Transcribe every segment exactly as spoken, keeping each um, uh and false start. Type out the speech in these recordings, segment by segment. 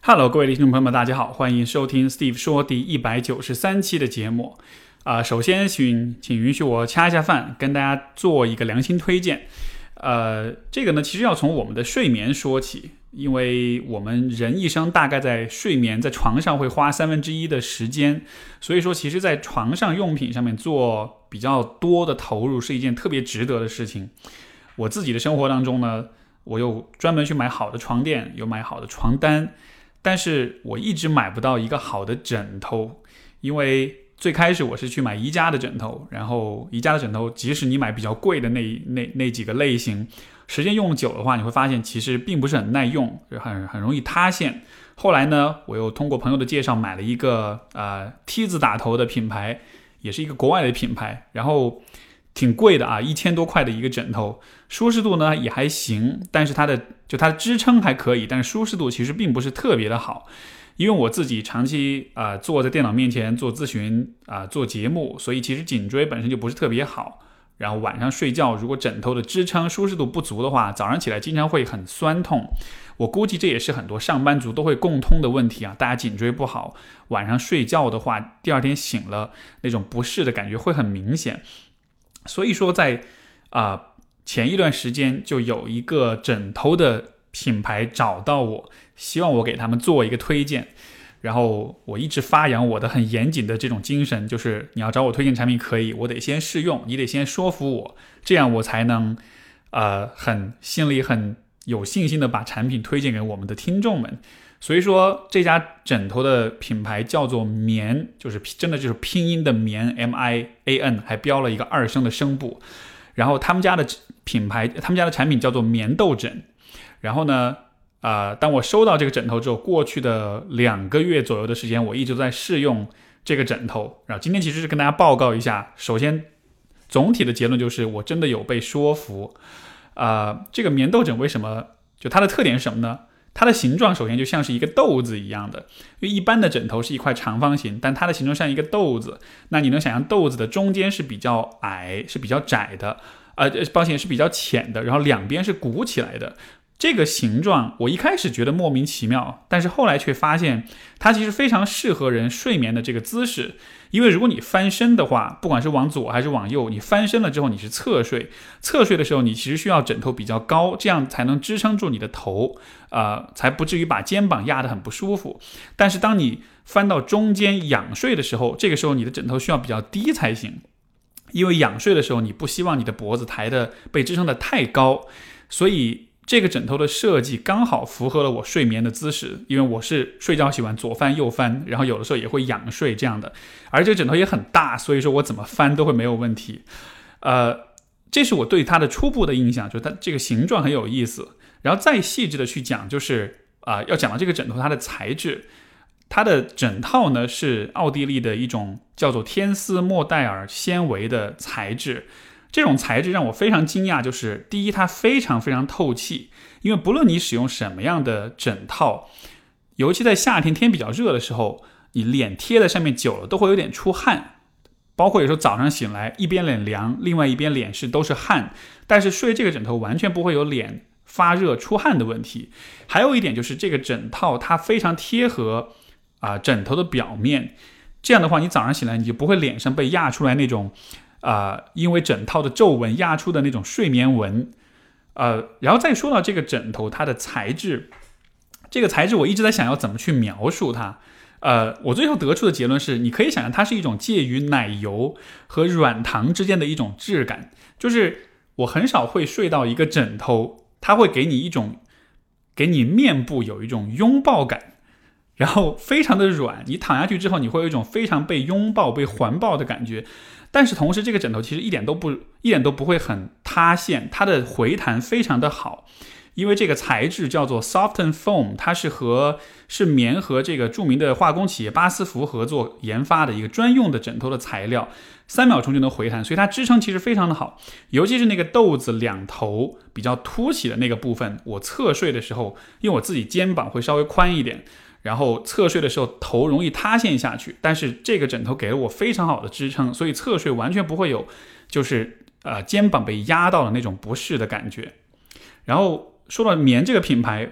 Hello， 各位听众朋友们，大家好，欢迎收听 Steve 说第一百九十三期的节目。啊、呃，首先请请允许我恰一下饭，跟大家做一个良心推荐。呃，这个呢，其实要从我们的睡眠说起，因为我们人一生大概在睡眠，在床上会花三分之一的时间，所以说，其实，在床上用品上面做比较多的投入是一件特别值得的事情。我自己的生活当中呢，我又专门去买好的床垫，有买好的床单。但是我一直买不到一个好的枕头，因为最开始我是去买宜家的枕头，然后宜家的枕头，即使你买比较贵的那那那几个类型，时间用久的话，你会发现其实并不是很耐用，很很容易塌陷。后来呢，我又通过朋友的介绍买了一个呃 T 字打头的品牌，也是一个国外的品牌，然后挺贵的啊，一千多块的一个枕头，舒适度呢也还行，但是它的就它的支撑还可以，但是舒适度其实并不是特别的好。因为我自己长期啊、呃、坐在电脑面前做咨询啊、呃、做节目，所以其实颈椎本身就不是特别好。然后晚上睡觉，如果枕头的支撑舒适度不足的话，早上起来经常会很酸痛。我估计这也是很多上班族都会共通的问题啊，大家颈椎不好，晚上睡觉的话，第二天醒了那种不适的感觉会很明显。所以说在啊、呃、前一段时间就有一个枕头的品牌找到我，希望我给他们做一个推荐。然后我一直发扬我的很严谨的这种精神，就是你要找我推荐产品可以，我得先试用，你得先说服我，这样我才能呃很心里很有信心的把产品推荐给我们的听众们。所以说这家枕头的品牌叫做眠，就是真的就是拼音的眠 M I A N， 还标了一个二声的声部。然后他们家的品牌，他们家的产品叫做眠豆枕。然后呢，呃，当我收到这个枕头之后，过去的两个月左右的时间，我一直都在试用这个枕头。然后今天其实是跟大家报告一下，首先总体的结论就是我真的有被说服。呃，这个眠豆枕为什么就它的特点是什么呢？它的形状首先就像是一个豆子一样的，因为一般的枕头是一块长方形，但它的形状像一个豆子。那你能想象豆子的中间是比较矮，是比较窄的，呃，抱歉是比较浅的，然后两边是鼓起来的。这个形状我一开始觉得莫名其妙，但是后来却发现它其实非常适合人睡眠的这个姿势。因为如果你翻身的话，不管是往左还是往右，你翻身了之后你是侧睡，侧睡的时候你其实需要枕头比较高，这样才能支撑住你的头，呃，才不至于把肩膀压得很不舒服。但是当你翻到中间仰睡的时候，这个时候你的枕头需要比较低才行，因为仰睡的时候你不希望你的脖子抬得被支撑得太高，所以这个枕头的设计刚好符合了我睡眠的姿势，因为我是睡觉喜欢左翻右翻，然后有的时候也会仰睡这样的，而这个枕头也很大，所以说我怎么翻都会没有问题。呃，这是我对它的初步的印象，就是它这个形状很有意思。然后再细致的去讲，就是啊、呃，要讲到这个枕头它的材质，它的枕套呢是奥地利的一种叫做天丝莫代尔纤维的材质。这种材质让我非常惊讶，就是第一，它非常非常透气，因为不论你使用什么样的枕套，尤其在夏天天比较热的时候，你脸贴在上面久了都会有点出汗，包括有时候早上醒来一边脸凉，另外一边脸是都是汗，但是睡这个枕头完全不会有脸发热出汗的问题。还有一点就是这个枕套它非常贴合啊、呃、枕头的表面，这样的话你早上醒来你就不会脸上被压出来那种呃，因为枕套的皱纹压出的那种睡眠纹。呃，然后再说到这个枕头它的材质，这个材质我一直在想要怎么去描述它。呃，我最后得出的结论是，你可以想象它是一种介于奶油和软糖之间的一种质感，就是我很少会睡到一个枕头，它会给你一种给你面部有一种拥抱感，然后非常的软，你躺下去之后你会有一种非常被拥抱被环抱的感觉。但是同时这个枕头其实一点都不一点都不会很塌陷，它的回弹非常的好。因为这个材质叫做 Soften Foam， 它是和是棉和这个著名的化工企业巴斯福合作研发的一个专用的枕头的材料，三秒钟就能回弹，所以它支撑其实非常的好。尤其是那个豆子两头比较凸起的那个部分，我侧睡的时候，因为我自己肩膀会稍微宽一点，然后侧睡的时候头容易塌陷下去，但是这个枕头给了我非常好的支撑，所以侧睡完全不会有就是呃肩膀被压到的那种不适的感觉。然后说到棉这个品牌，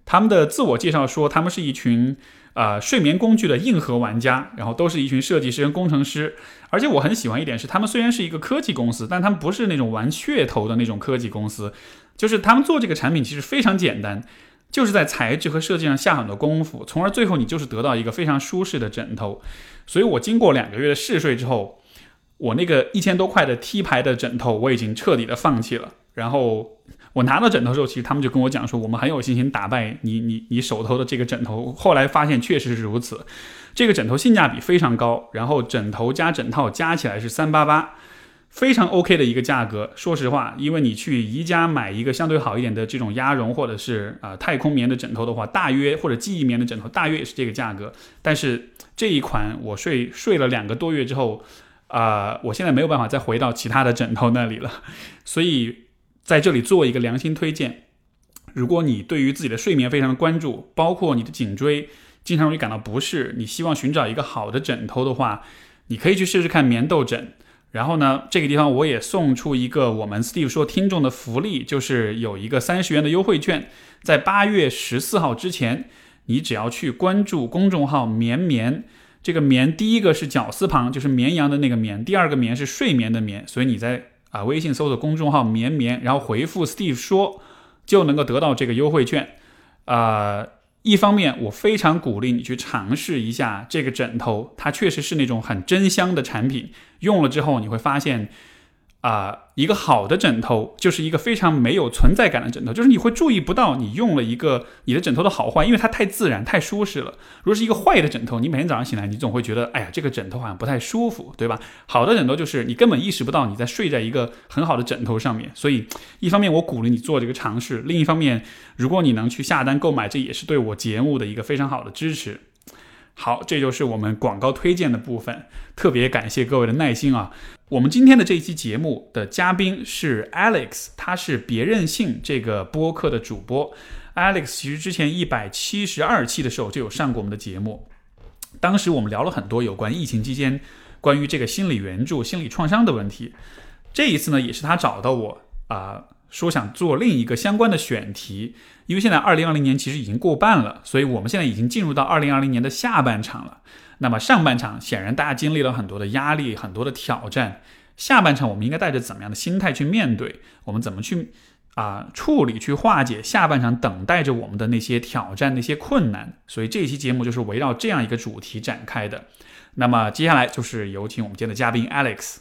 他们的自我介绍说他们是一群呃睡眠工具的硬核玩家，然后都是一群设计师跟工程师。而且我很喜欢一点是，他们虽然是一个科技公司，但他们不是那种玩噱头的那种科技公司，就是他们做这个产品其实非常简单，就是在材质和设计上下很多功夫，从而最后你就是得到一个非常舒适的枕头。所以我经过两个月的试睡之后，我那个一千多块的 T 牌的枕头我已经彻底的放弃了。然后我拿到枕头之后，其实他们就跟我讲说，我们很有信心打败你你你手头的这个枕头。后来发现确实是如此，这个枕头性价比非常高，然后枕头加枕套加起来是三百八十八，非常 OK 的一个价格。说实话，因为你去宜家买一个相对好一点的这种鸭绒或者是、呃、太空棉的枕头的话，大约或者记忆棉的枕头大约也是这个价格。但是这一款我睡睡了两个多月之后，呃，我现在没有办法再回到其他的枕头那里了，所以在这里做一个良心推荐，如果你对于自己的睡眠非常的关注，包括你的颈椎经常容易感到不适，你希望寻找一个好的枕头的话，你可以去试试看棉豆枕。然后呢，这个地方我也送出一个我们 Steve 说听众的福利，就是有一个三十元的优惠券，在八月十四号之前，你只要去关注公众号绵绵，这个绵第一个是绞丝旁，就是绵羊的那个绵，第二个绵是睡眠的眠，所以你在啊，微信搜索公众号绵绵，然后回复 Steve 说，就能够得到这个优惠券。呃，一方面我非常鼓励你去尝试一下这个枕头，它确实是那种很真香的产品，用了之后你会发现啊、呃，一个好的枕头就是一个非常没有存在感的枕头，就是你会注意不到你用了一个你的枕头的好坏，因为它太自然太舒适了。如果是一个坏的枕头，你每天早上醒来你总会觉得，哎呀，这个枕头好像不太舒服，对吧？好的枕头就是你根本意识不到你在睡在一个很好的枕头上面。所以一方面我鼓励你做这个尝试，另一方面如果你能去下单购买，这也是对我节目的一个非常好的支持。好，这就是我们广告推荐的部分，特别感谢各位的耐心啊。我们今天的这一期节目的嘉宾是 Alex， 他是别任性这个播客的主播。Alex 其实之前一百七十二期的时候就有上过我们的节目，当时我们聊了很多有关疫情期间关于这个心理援助、心理创伤的问题。这一次呢，也是他找到我啊、呃，说想做另一个相关的选题。因为现在二零二零年其实已经过半了，所以我们现在已经进入到二零二零年的下半场了。那么上半场显然大家经历了很多的压力，很多的挑战，下半场我们应该带着怎么样的心态去面对，我们怎么去啊、呃、处理去化解下半场等待着我们的那些挑战那些困难。所以这一期节目就是围绕这样一个主题展开的。那么接下来就是有请我们今天的嘉宾 Alex。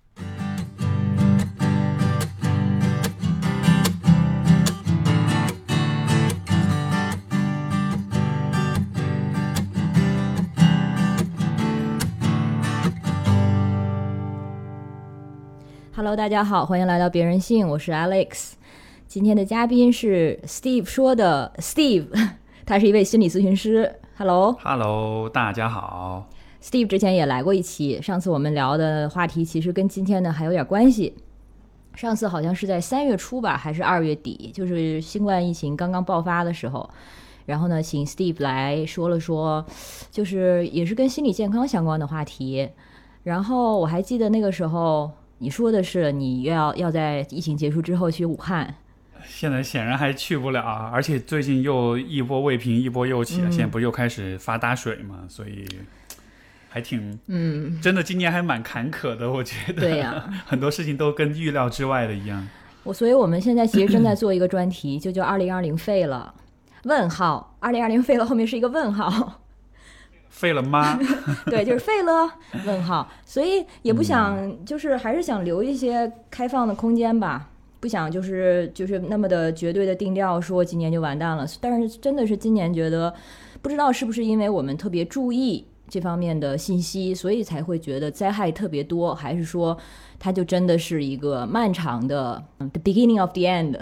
Hello， 大家好，欢迎来到别任性，我是 Alex。今天的嘉宾是 Steve 说的 Steve， 他是一位心理咨询师。Hello，Hello， 大家好。 Steve 之前也来过一期，上次我们聊的话题其实跟今天呢还有点关系。上次好像是在三月初吧，还是二月底，就是新冠疫情刚刚爆发的时候。然后呢，请 Steve 来说了说，就是也是跟心理健康相关的话题。然后我还记得那个时候。你说的是你要要在疫情结束之后去武汉， 现在显然还去不了，而且最近又一波未平一波又起了、嗯、现在不是又开始发大水嘛，所以还挺嗯，真的今年还蛮坎坷的，我觉得。 对呀、啊， 很多事情都跟预料之外的一样。 我所以我们现在其实正在做一个专题就叫二零二零废了问号，二零二零废了后面是一个问号。 废了吗？ 对，就是废了问号。所以也不想，就是还是想留一些开放的空间吧，不想就是就是那么的绝对的定调说今年就完蛋了。但是真的是今年觉得，不知道是不是因为我们特别注意这方面的信息，所以才会觉得灾害特别多，还是说它就真的是一个漫长的 the beginning of the end。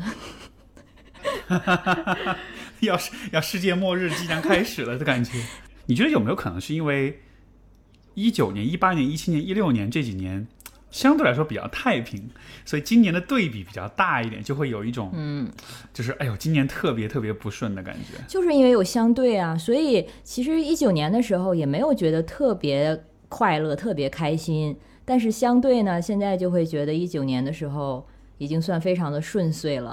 要要世界末日即将开始了的感觉。你觉得有没有可能是因为一九年、一八年、一七年、一六年这几年相对来说比较太平，所以今年的对比比较大一点，就会有一种嗯，就是哎呦，今年特别特别不顺的感觉。 就是因为有相对啊，所以其实一九年的时候也没有觉得特别快乐、特别开心，但是相对呢，现在就会觉得一九年的时候已经算非常的顺遂了。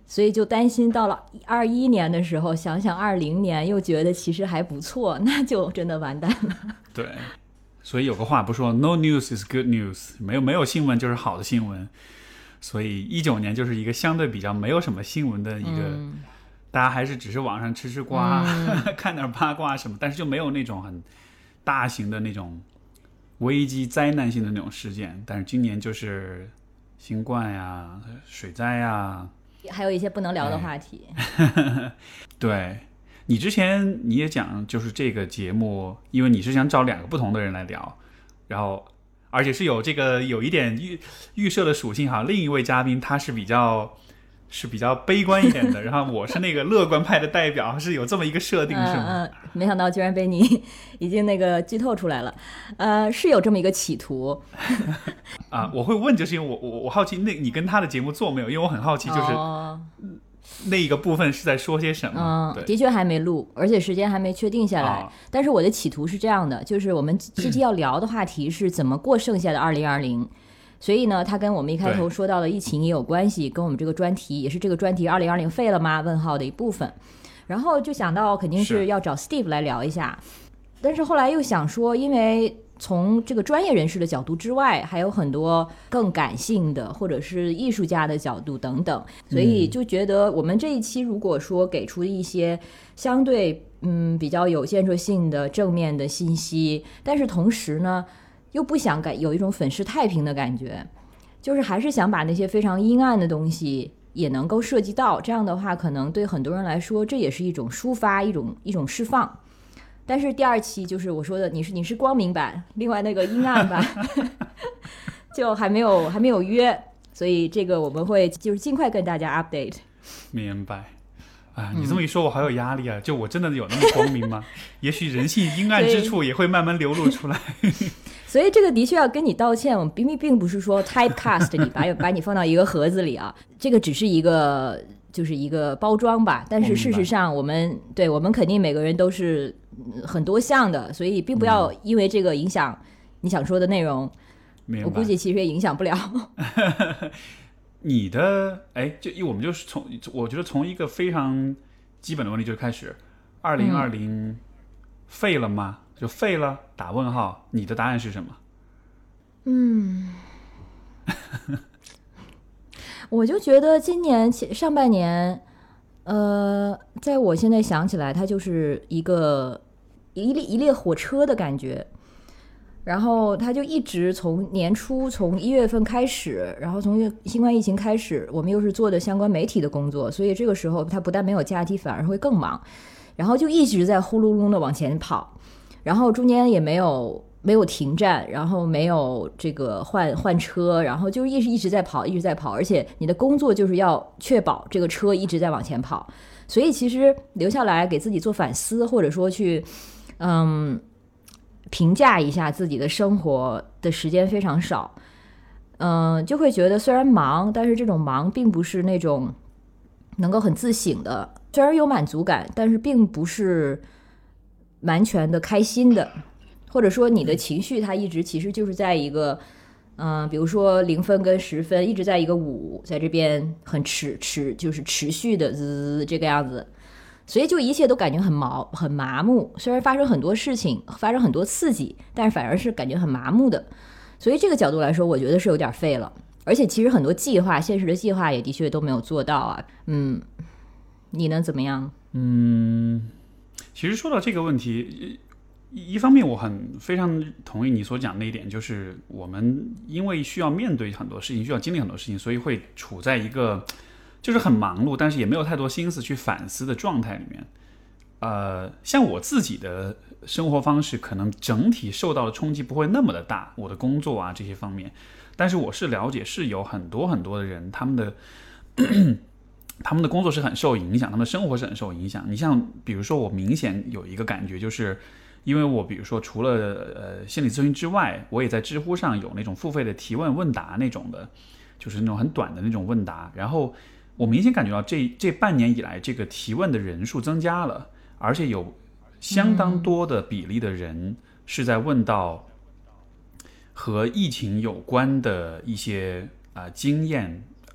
所以就担心到了二一年的时候，想想二零年又觉得其实还不错，那就真的完蛋了。 对，所以有个话不说 No news is good news， 没有没有新闻就是好的新闻。所以一九年就是一个相对比较没有什么新闻的一个、嗯、大家还是只是网上吃吃瓜、嗯、看点八卦什么，但是就没有那种很大型的那种危机灾难性的那种事件。但是今年就是新冠呀、水灾呀， 还有一些不能聊的话题。 对，你之前你也讲，就是这个节目，因为你是想找两个不同的人来聊，然后而且是有这个有一点预预设的属性哈。另一位嘉宾他是比较是比较悲观一点的，然后我是那个乐观派的代表，是有这么一个设定是吗？ 嗯嗯，没想到居然被你已经那个剧透出来了。呃，是有这么一个企图。 啊，我会问，就是因为我我我好奇，那你跟他的节目做没有？因为我很好奇，就是。哦，那一个部分是在说些什么？ 嗯，的确还没录，而且时间还没确定下来、哦、但是我的企图是这样的，就是我们这期要聊的话题是怎么过剩下的二零二零，所以呢它跟我们一开头说到的疫情也有关系，跟我们这个专题也是这个专题二零二零废了吗问号的一部分。然后就想到肯定是要找 Steve 来聊一下，但是后来又想说，因为从这个专业人士的角度之外，还有很多更感性的或者是艺术家的角度等等，所以就觉得我们这一期如果说给出一些相对嗯比较有建设性的正面的信息，但是同时呢又不想感有一种粉饰太平的感觉，就是还是想把那些非常阴暗的东西也能够涉及到，这样的话可能对很多人来说这也是一种抒发，一种一种释放。但是第二期就是我说的，你是你是光明版，另外那个阴暗版就还没有还没有约，所以这个我们会就是尽快跟大家 update。 明白啊，你这么一说我好有压力啊、嗯、就我真的有那么光明吗？也许人性阴暗之处也会慢慢流露出来。 所以这个的确要跟你道歉，我们并并不是说 typecast 你把把你放到一个盒子里啊，这个只是一个就是一个包装吧，但是事实上我们对我们肯定每个人都是很多项的，所以并不要因为这个影响你想说的内容、嗯、我估计其实也影响不了。 你的哎，就我们就是从我觉得从一个非常基本的问题就开始，二零二零废了吗？就废了打问号，你的答案是什么？ 嗯我就觉得今年上半年呃，在我现在想起来它就是一个一列一列火车的感觉，然后它就一直从年初从一月份开始，然后从新冠疫情开始，我们又是做的相关媒体的工作，所以这个时候它不但没有假期反而会更忙，然后就一直在呼噜噜的往前跑，然后中间也没有没有停站，然后没有这个换换车，然后就一直一直在跑一直在跑，而且你的工作就是要确保这个车一直在往前跑，所以其实留下来给自己做反思，或者说去嗯评价一下自己的生活的时间非常少。嗯，就会觉得虽然忙，但是这种忙并不是那种能够很自省的，虽然有满足感，但是并不是完全的开心的，或者说你的情绪它一直其实就是在一个嗯、呃，比如说零分跟十分一直在一个五，在这边很持持就是持续的滋这个样子，所以就一切都感觉很毛很麻木，虽然发生很多事情发生很多刺激，但是反而是感觉很麻木的，所以这个角度来说我觉得是有点废了，而且其实很多计划现实的计划也的确都没有做到啊。嗯，你能怎么样？ 嗯，其实说到这个问题，一方面我很非常同意你所讲的一点，就是我们因为需要面对很多事情，需要经历很多事情，所以会处在一个就是很忙碌，但是也没有太多心思去反思的状态里面。呃，像我自己的生活方式，可能整体受到的冲击不会那么的大，我的工作啊这些方面，但是我是了解是有很多很多的人，他们的他们的工作是很受影响，他们的生活是很受影响。你像比如说我明显有一个感觉，就是因为我比如说除了呃心理咨询之外，我也在知乎上有那种付费的提问问答那种的，就是那种很短的那种问答，然后我明显感觉到这这半年以来这个提问的人数增加了，而且有相当多的比例的人是在问到和疫情有关的一些、呃、经验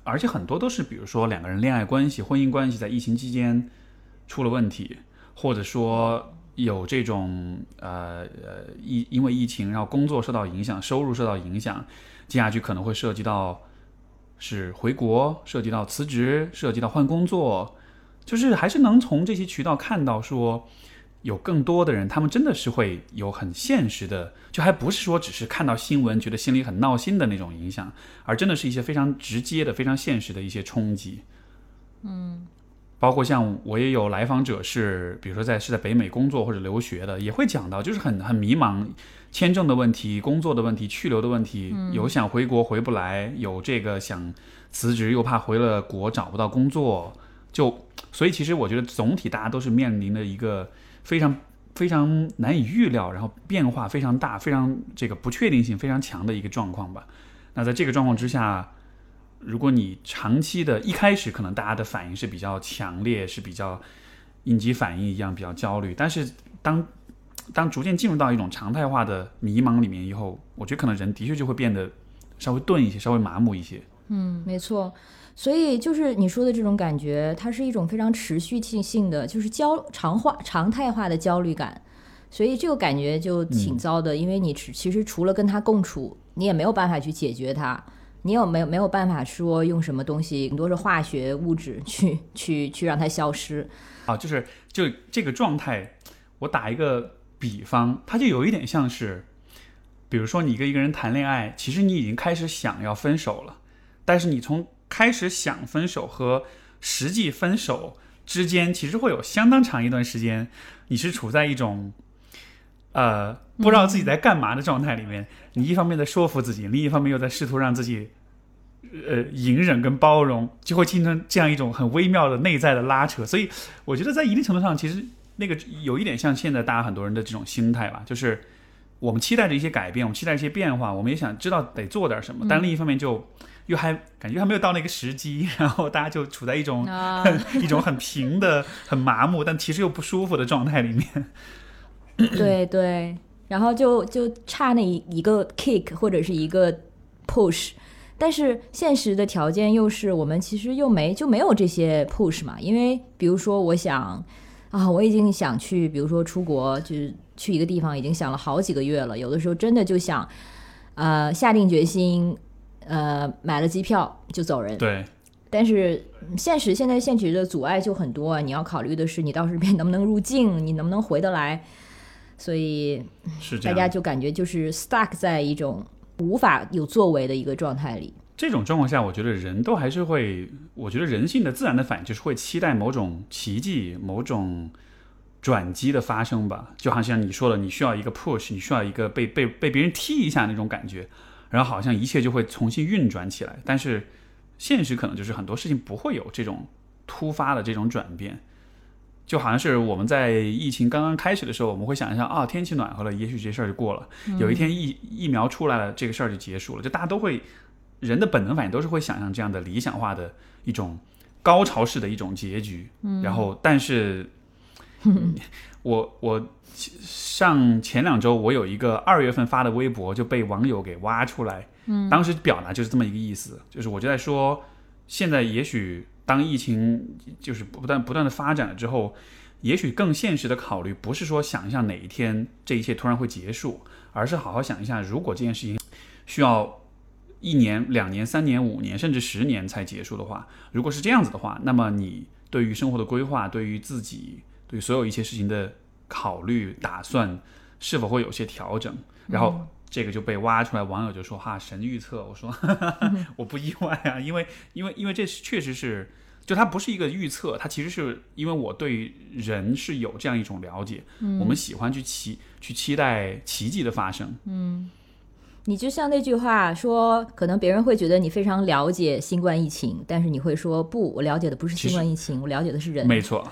而且很多都是比如说两个人恋爱关系婚姻关系在疫情期间出了问题，或者说有这种呃呃疫因为疫情然后工作受到影响，收入受到影响，接下去可能会涉及到是回国，涉及到辞职，涉及到换工作，就是还是能从这些渠道看到说有更多的人他们真的是会有很现实的，就还不是说只是看到新闻觉得心里很闹心的那种影响，而真的是一些非常直接的非常现实的一些冲击。 嗯， 包括像我也有来访者是比如说在是在北美工作或者留学的，也会讲到就是很很迷茫，签证的问题，工作的问题，去留的问题， 嗯、 有想回国回不来，有这个想辞职又怕回了国找不到工作，就所以其实我觉得总体大家都是面临的一个非常非常难以预料，然后变化非常大，非常这个不确定性非常强的一个状况吧。那在这个状况之下，如果你长期的一开始可能大家的反应是比较强烈，是比较应激反应一样比较焦虑，但是当当逐渐进入到一种常态化的迷茫里面以后，我觉得可能人的确就会变得稍微钝一些，稍微麻木一些。 嗯，没错。所以就是你说的这种感觉，它是一种非常持续性的，就是焦常化常态化的焦虑感。所以这个感觉就挺糟的，嗯、因为你其实除了跟它共处，你也没有办法去解决它，你有没有没有办法说用什么东西，很多是化学物质去去去让它消失。 啊，就是就这个状态，我打一个比方，它就有一点像是，比如说你跟一个人谈恋爱，其实你已经开始想要分手了，但是你从开始想分手和实际分手之间，其实会有相当长一段时间，你是处在一种呃不知道自己在干嘛的状态里面。嗯、你一方面在说服自己，另一方面又在试图让自己呃隐忍跟包容，就会形成这样一种很微妙的内在的拉扯。所以我觉得在一定程度上，其实那个有一点像现在大家很多人的这种心态吧，就是我们期待着一些改变，我们期待一些变化，我们也想知道得做点什么，但另一方面就又还感觉还没有到那个时机，然后大家就处在一种、啊、一种很平的很麻木但其实又不舒服的状态里面。 对对，然后就就差那一个 kick 或者是一个 push， 但是现实的条件又是我们其实又没就没有这些 push 嘛。因为比如说我想啊，我已经想去比如说出国，就是去一个地方已经想了好几个月了，有的时候真的就想呃下定决心呃，买了机票就走人。 对， 但是现实现在现实的阻碍就很多，你要考虑的是你到时边能不能入境，你能不能回得来，所以大家就感觉就是 stuck 在一种无法有作为的一个状态里。 这种状况下，我觉得人都还是会，我觉得人性的自然的反应就是会期待某种奇迹，某种转机的发生吧。就好像你说的，你需要一个 push， 你需要一个被被被别人踢一下那种感觉。然后好像一切就会重新运转起来，但是现实可能就是很多事情不会有这种突发的这种转变。就好像是我们在疫情刚刚开始的时候，我们会想一下啊，天气暖和了，也许这事儿就过了，嗯、有一天疫疫苗出来了，这个事儿就结束了。就大家都会，人的本能反应都是会想象这样的理想化的一种高潮式的一种结局。嗯、然后，但是，嗯、我我。上前两周我有一个二月份发的微博就被网友给挖出来，嗯，当时表达就是这么一个意思，就是我就在说，现在也许当疫情就是不断不断的发展了之后，也许更现实的考虑不是说想象哪一天这一切突然会结束，而是好好想一下，如果这件事情需要一年、两年、三年、五年甚至十年才结束的话，如果是这样子的话，那么你对于生活的规划，对于自己，对于所有一切事情的考虑打算是否会有些调整，然后这个就被挖出来，网友就说哈神预测，我说哈哈哈我不意外啊，因为因为因为这确实是，就它不是一个预测，它其实是因为我对人是有这样一种了解，嗯、我们喜欢去期去期待奇迹的发生。 嗯，你就像那句话说，可能别人会觉得你非常了解新冠疫情，但是你会说不，我了解的不是新冠疫情，我了解的是人。 没错。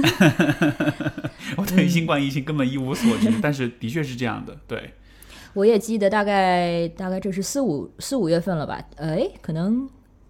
我对新冠疫情根本一无所知，嗯、但是的确是这样的。对， 我也记得大概大概这是四五四五月份了吧？哎，可能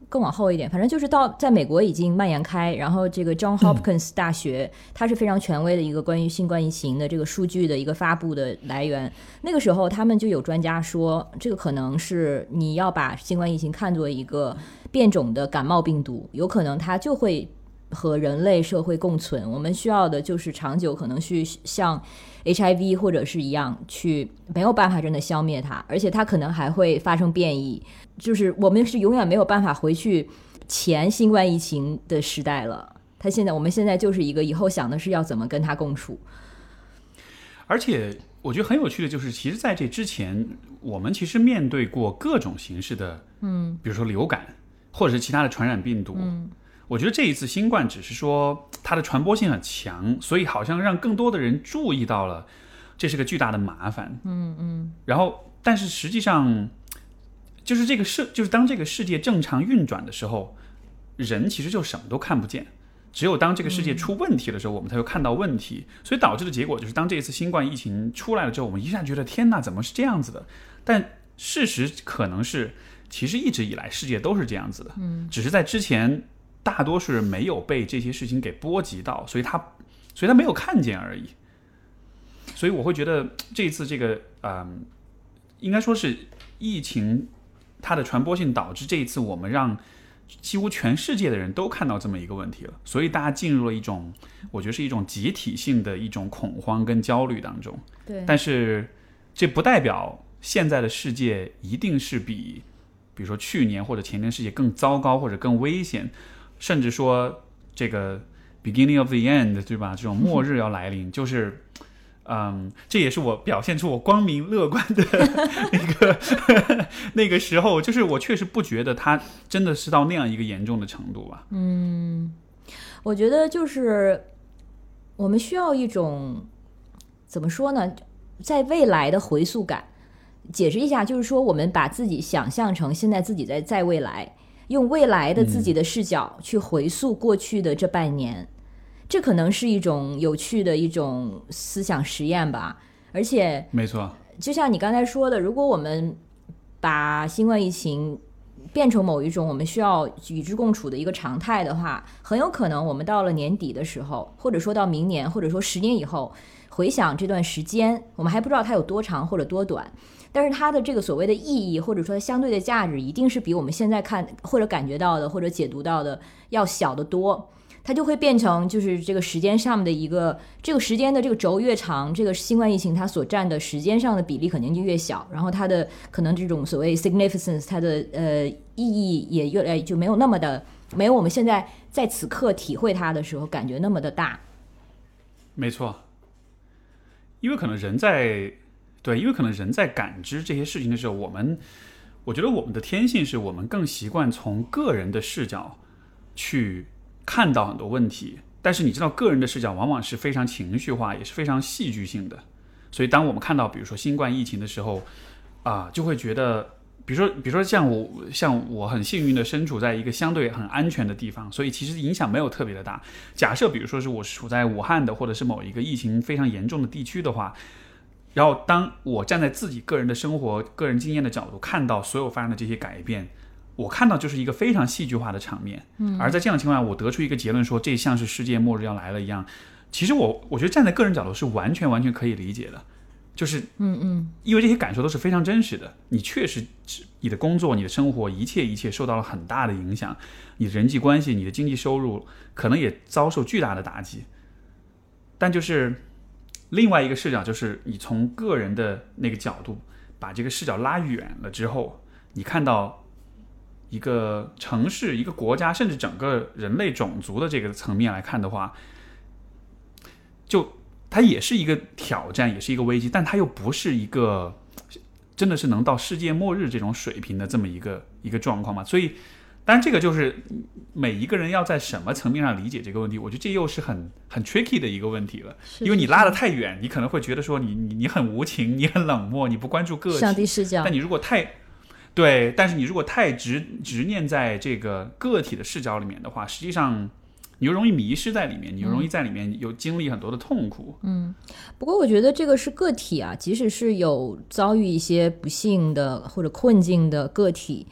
更往后一点，反正就是到在美国已经蔓延开，然后这个 John Hopkins 大学、嗯、它是非常权威的一个关于新冠疫情的这个数据的一个发布的来源。那个时候他们就有专家说，这个可能是你要把新冠疫情看作一个变种的感冒病毒，有可能它就会和人类社会共存，我们需要的就是长久可能去像 H I V 或者是一样去没有办法真的消灭它，而且它可能还会发生变异，就是我们是永远没有办法回去前新冠疫情的时代了。它现在我们现在就是一个以后想的是要怎么跟它共处。 而且我觉得很有趣的就是其实在这之前我们其实面对过各种形式的嗯，比如说流感或者是其他的传染病毒。嗯，我觉得这一次新冠只是说它的传播性很强，所以好像让更多的人注意到了这是个巨大的麻烦。 嗯嗯。 然后，但是实际上，就是这个世，就是当这个世界正常运转的时候，人其实就什么都看不见。只有当这个世界出问题的时候，嗯、我们才会看到问题。所以导致的结果就是，当这一次新冠疫情出来了之后，我们一下觉得天哪，怎么是这样子的？但事实可能是，其实一直以来世界都是这样子的。嗯，只是在之前。大多数人没有被这些事情给波及到，所以他，所以他没有看见而已。所以我会觉得这一次这个，嗯，应该说是疫情它的传播性导致这一次我们让几乎全世界的人都看到这么一个问题了，所以大家进入了一种，我觉得是一种集体性的一种恐慌跟焦虑当中。 对， 但是这不代表现在的世界一定是比，比如说去年或者前年世界更糟糕或者更危险。甚至说这个 beginning of the end， 对吧？这种末日要来临，就是，嗯，这也是我表现出我光明乐观的那个那个时候，就是我确实不觉得它真的是到那样一个严重的程度吧。 嗯，我觉得就是我们需要一种怎么说呢，在未来的回溯感。解释一下，就是说我们把自己想象成现在自己在在未来。用未来的自己的视角去回溯过去的这半年、嗯、这可能是一种有趣的一种思想实验吧。而且没错， 就像你刚才说的，如果我们把新冠疫情变成某一种我们需要与之共处的一个常态的话，很有可能我们到了年底的时候，或者说到明年，或者说十年以后，回想这段时间，我们还不知道它有多长或者多短，但是它的这个所谓的意义或者说相对的价值一定是比我们现在看或者感觉到的或者解读到的要小得多。它就会变成就是这个时间上面的一个，这个时间的这个轴越长，这个新冠疫情它所占的时间上的比例肯定就越小，然后它的可能这种所谓 significance 它的呃意义也越来就没有那么的，没有我们现在在此刻体会它的时候感觉那么的大。 没错，因为可能人在对，因为可能人在感知这些事情的时候，我们我觉得我们的天性是我们更习惯从个人的视角去看到很多问题，但是你知道个人的视角往往是非常情绪化也是非常戏剧性的，所以当我们看到比如说新冠疫情的时候啊、呃，就会觉得比如说比如说像我像我很幸运的身处在一个相对很安全的地方，所以其实影响没有特别的大。假设比如说是我处在武汉的或者是某一个疫情非常严重的地区的话，然后当我站在自己个人的生活个人经验的角度看到所有发生的这些改变，我看到就是一个非常戏剧化的场面，嗯，而在这样的情况下，我得出一个结论说这像是世界末日要来了一样。其实我我觉得站在个人角度是完全完全可以理解的，就是嗯嗯， 因为这些感受都是非常真实的。你确实你的工作、你的生活，一切一切受到了很大的影响，你的人际关系、你的经济收入可能也遭受巨大的打击。但就是另外一个视角，就是你从个人的那个角度把这个视角拉远了之后，你看到一个城市、一个国家，甚至整个人类种族的这个层面来看的话，就它也是一个挑战，也是一个危机，但它又不是一个真的是能到世界末日这种水平的这么一个一个状况嘛。所以当然这个就是每一个人要在什么层面上理解这个问题，我觉得这又是很很 tricky 的一个问题了。因为你拉得太远，你可能会觉得说你你你很无情，你很冷漠，你不关注个体， 上帝视角。 但你如果太对，但是你如果太执执念在这个个体的视角里面的话，实际上你又容易迷失在里面，你又容易在里面有经历很多的痛苦。 嗯，不过我觉得这个是个体啊，即使是有遭遇一些不幸的或者困境的个体，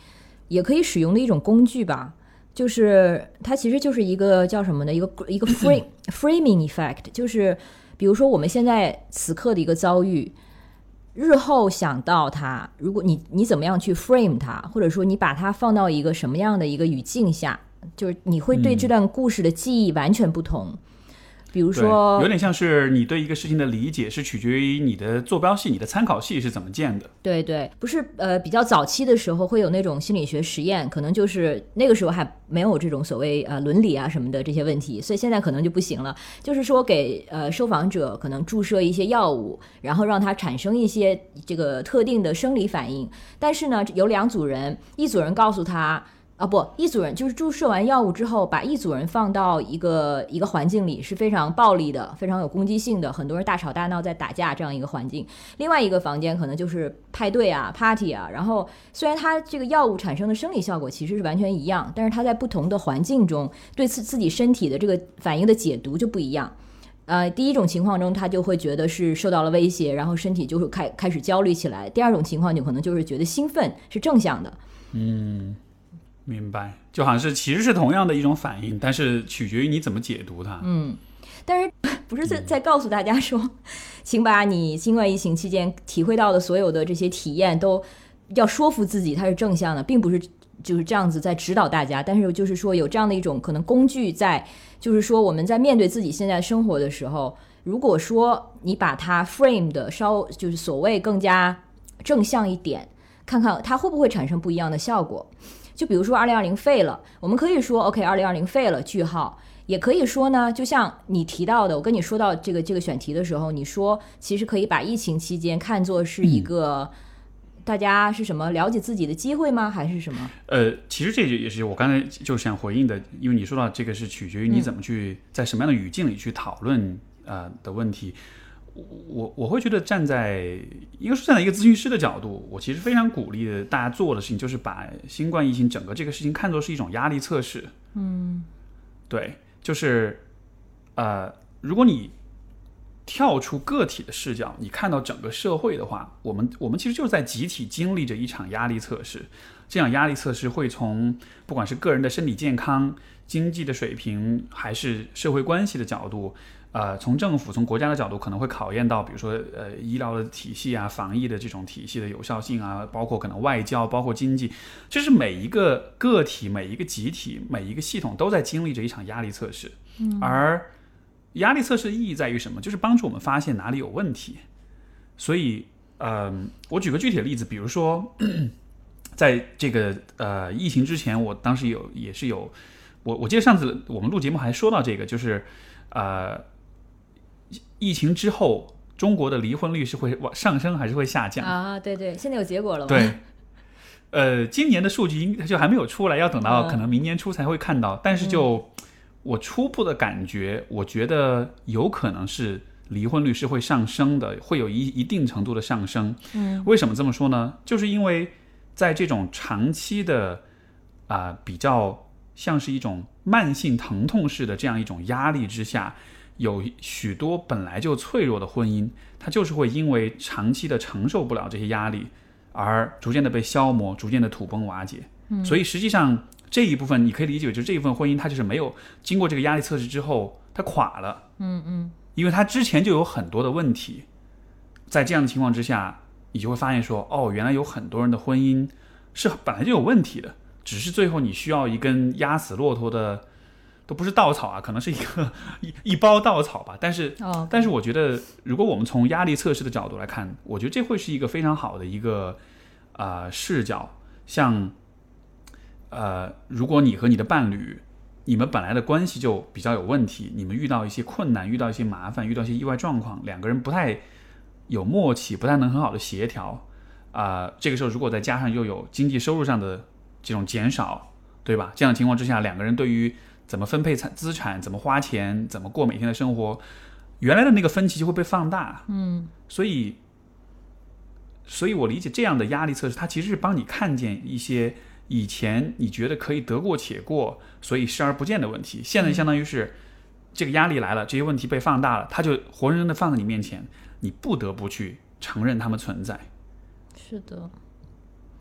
也可以使用的一种工具吧。就是它其实就是一个叫什么呢？一个一个 frame framing effect， 就是比如说我们现在此刻的一个遭遇，日后想到它，如果你你怎么样去 frame 它，或者说你把它放到一个什么样的一个语境下，就是你会对这段故事的记忆完全不同。嗯，比如说有点像是你对一个事情的理解是取决于你的坐标系，你的参考系是怎么建的。 对对，不是呃，比较早期的时候会有那种心理学实验，可能就是那个时候还没有这种所谓呃伦理啊什么的这些问题，所以现在可能就不行了。就是说给呃受访者可能注射一些药物，然后让他产生一些这个特定的生理反应，但是呢有两组人，一组人告诉他。啊不，一组人就是注射完药物之后，把一组人放到一个一个环境里，是非常暴力的，非常有攻击性的，很多人大吵大闹在打架这样一个环境。另外一个房间可能就是派对啊、party 啊，然后虽然它这个药物产生的生理效果其实是完全一样，但是它在不同的环境中对自自己身体的这个反应的解读就不一样。呃，第一种情况中，他就会觉得是受到了威胁，然后身体就会开开始焦虑起来。第二种情况就可能就是觉得兴奋，是正向的。 嗯。明白，就好像是其实是同样的一种反应，但是取决于你怎么解读它。 嗯，但是不是在在告诉大家说，请把你新冠疫情期间体会到的所有的这些体验都要说服自己它是正向的，并不是就是这样子在指导大家，但是就是说有这样的一种可能工具在，就是说我们在面对自己现在生活的时候，如果说你把它 frame 的稍就是所谓更加正向一点，看看它会不会产生不一样的效果。就比如说二零二零废了，我们可以说 OK 二零二零废了句号，也可以说呢，就像你提到的，我跟你说到这个这个选题的时候，你说其实可以把疫情期间看作是一个、嗯、大家是什么了解自己的机会吗？还是什么？ 呃，其实这也是我刚才就想回应的，因为你说到这个是取决于你怎么去、嗯、在什么样的语境里去讨论呃的问题。我我会觉得站在应该是站在一个咨询师的角度，我其实非常鼓励大家做的事情就是把新冠疫情整个这个事情看作是一种压力测试。 嗯， 对，就是呃，如果你跳出个体的视角，你看到整个社会的话，我们我们其实就是在集体经历着一场压力测试。这样压力测试会从不管是个人的身体健康、经济的水平，还是社会关系的角度。呃，从政府、从国家的角度，可能会考验到，比如说，呃，医疗的体系啊，防疫的这种体系的有效性啊，包括可能外交，包括经济，这是每一个个体、每一个集体、每一个系统都在经历着一场压力测试。 嗯， 而压力测试的意义在于什么？就是帮助我们发现哪里有问题。所以，呃，我举个具体的例子，比如说，在这个呃疫情之前，我当时有也是有，我我记得上次我们录节目还说到这个，就是呃。疫情之后，中国的离婚率是会往上升还是会下降啊？对对，现在有结果了吗？ 对，呃，今年的数据就还没有出来，要等到可能明年初才会看到。嗯、但是就我初步的感觉，我觉得有可能是离婚率是会上升的，会有一一定程度的上升。 嗯， 为什么这么说呢？就是因为在这种长期的啊、呃、比较像是一种慢性疼痛式的这样一种压力之下。有许多本来就脆弱的婚姻，它就是会因为长期的承受不了这些压力，而逐渐的被消磨，逐渐的土崩瓦解。 嗯， 所以实际上这一部分你可以理解，就是这一部分婚姻它就是没有经过这个压力测试之后，它垮了。 嗯嗯， 因为它之前就有很多的问题，在这样的情况之下，你就会发现说，哦，原来有很多人的婚姻是本来就有问题的，只是最后你需要一根压死骆驼的。都不是稻草啊，可能是一个一一包稻草吧。但是， oh. 但是我觉得，如果我们从压力测试的角度来看，我觉得这会是一个非常好的一个呃视角。像呃，如果你和你的伴侣，你们本来的关系就比较有问题，你们遇到一些困难，遇到一些麻烦，遇到一些意外状况，两个人不太有默契，不太能很好的协调啊、呃。这个时候，如果再加上又有经济收入上的这种减少，对吧？这样的情况之下，两个人对于怎么分配资产，怎么花钱，怎么过每天的生活，原来的那个分歧就会被放大。 嗯， 所以，所以我理解这样的压力测试，它其实是帮你看见一些以前你觉得可以得过且过，所以视而不见的问题，现在相当于是这个压力来了，这些问题被放大了，它就活生生的放在你面前，你不得不去承认它们存在。 是的。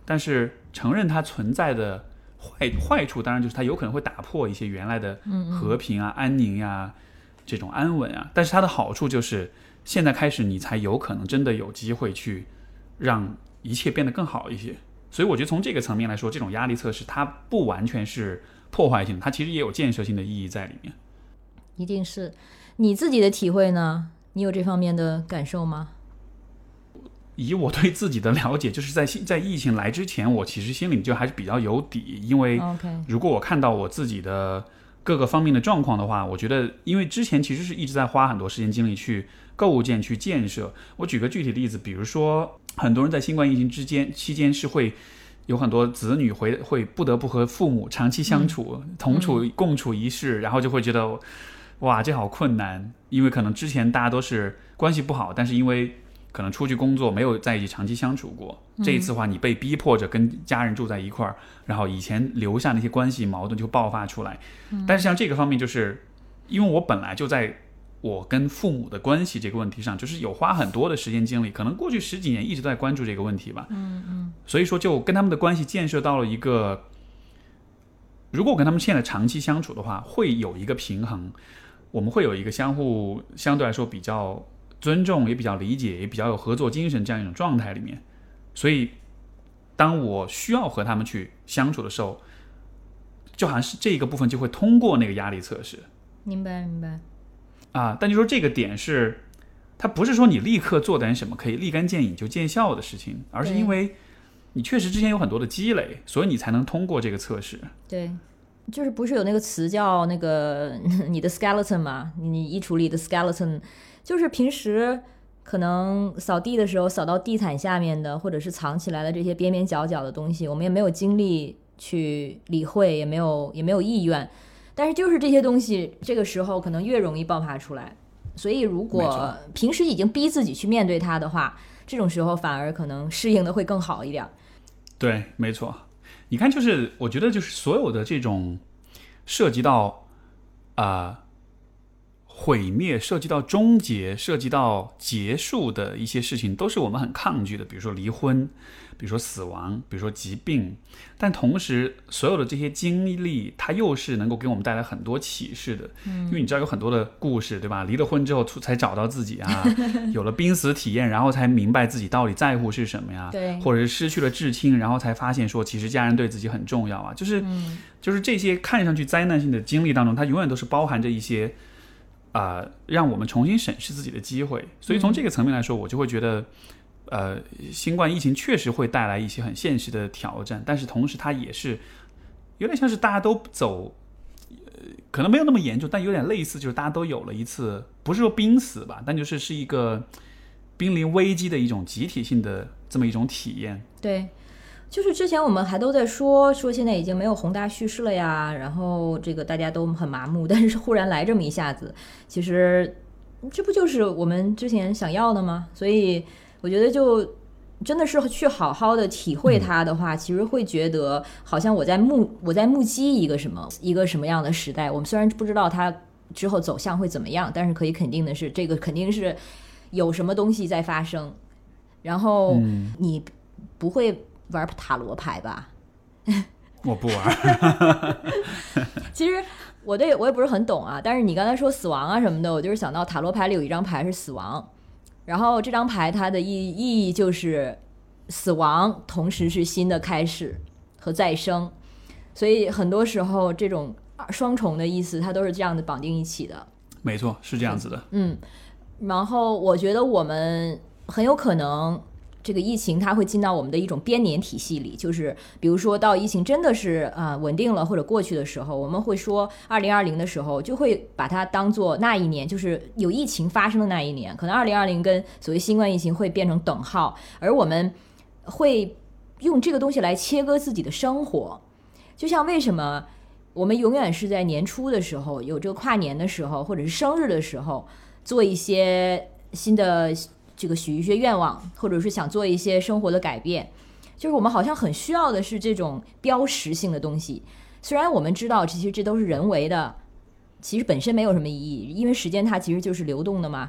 但是承认它存在的坏坏处，当然就是它有可能会打破一些原来的和平啊、嗯嗯安宁呀、啊、这种安稳啊。但是它的好处就是，现在开始你才有可能真的有机会去让一切变得更好一些。所以我觉得从这个层面来说，这种压力测试它不完全是破坏性，它其实也有建设性的意义在里面。 一定是。你自己的体会呢？你有这方面的感受吗？ 以我对自己的了解，就是在在疫情来之前，我其实心里就还是比较有底，因为如果我看到我自己的各个方面的状况的话，我觉得因为之前其实是一直在花很多时间精力去构建、去建设。我举个具体例子，比如说很多人在新冠疫情之间期间是会有很多子女会会不得不和父母长期相处、嗯、同处共处一室、嗯、然后就会觉得哇这好困难，因为可能之前大家都是关系不好，但是因为可能出去工作没有在一起长期相处过，这一次的话你被逼迫着跟家人住在一块儿、嗯、然后以前留下那些关系矛盾就爆发出来、嗯、但是像这个方面，就是因为我本来就在我跟父母的关系这个问题上就是有花很多的时间精力，可能过去十几年一直在关注这个问题吧， 嗯嗯， 所以说就跟他们的关系建设到了一个，如果我跟他们现在长期相处的话会有一个平衡，我们会有一个相互相对来说比较尊重也比较理解也比较有合作精神这样一种状态里面，所以当我需要和他们去相处的时候，就好像是这个部分就会通过那个压力测试。 明白明白啊，但就说这个点是它不是说你立刻做点什么可以立竿见影就见效的事情，而是因为你确实之前有很多的积累，所以你才能通过这个测试。 对，就是不是有那个词叫那个你的 skeleton 嘛，你衣橱里的 skeleton，就是平时可能扫地的时候扫到地毯下面的，或者是藏起来的这些边边角角的东西，我们也没有精力去理会，也没有也没有意愿，但是就是这些东西这个时候可能越容易爆发出来，所以如果平时已经逼自己去面对它的话，这种时候反而可能适应的会更好一点。 对，没错。你看，就是我觉得就是所有的这种涉及到啊、呃毁灭，涉及到终结，涉及到结束的一些事情，都是我们很抗拒的，比如说离婚，比如说死亡，比如说疾病，但同时所有的这些经历它又是能够给我们带来很多启示的、嗯、因为你知道有很多的故事对吧，离了婚之后才找到自己啊有了濒死体验然后才明白自己到底在乎是什么呀， 对， 或者是失去了至亲然后才发现说其实家人对自己很重要啊，就是、嗯、就是这些看上去灾难性的经历当中，它永远都是包含着一些呃，让我们重新审视自己的机会，所以从这个层面来说、嗯、我就会觉得呃，新冠疫情确实会带来一些很现实的挑战，但是同时它也是有点像是大家都走、呃、可能没有那么严重，但有点类似，就是大家都有了一次不是说濒死吧，但就是是一个濒临危机的一种集体性的这么一种体验。 对，就是之前我们还都在说说现在已经没有宏大叙事了呀，然后这个大家都很麻木，但是忽然来这么一下子，其实这不就是我们之前想要的吗？所以我觉得就真的是去好好的体会它的话、嗯、其实会觉得好像我在目我在目击一个什么一个什么样的时代，我们虽然不知道它之后走向会怎么样，但是可以肯定的是这个肯定是有什么东西在发生。然后你不会玩塔罗牌吧？ 我不玩其实我对我也不是很懂啊，但是你刚才说死亡啊什么的，我就是想到塔罗牌里有一张牌是死亡，然后这张牌它的意意义就是死亡同时是新的开始和再生，所以很多时候这种双重的意思它都是这样的绑定一起的。 没错，是这样子的。 嗯，然后我觉得我们很有可能这个疫情它会进到我们的一种编年体系里，就是比如说到疫情真的是啊、呃、稳定了或者过去的时候，我们会说二零二零的时候就会把它当做那一年，就是有疫情发生的那一年，可能二零二零跟所谓新冠疫情会变成等号，而我们会用这个东西来切割自己的生活。就像为什么我们永远是在年初的时候，有这个跨年的时候或者是生日的时候做一些新的这个许一些愿望，或者是想做一些生活的改变，就是我们好像很需要的是这种标识性的东西。虽然我们知道其实这都是人为的，其实本身没有什么意义，因为时间它其实就是流动的嘛。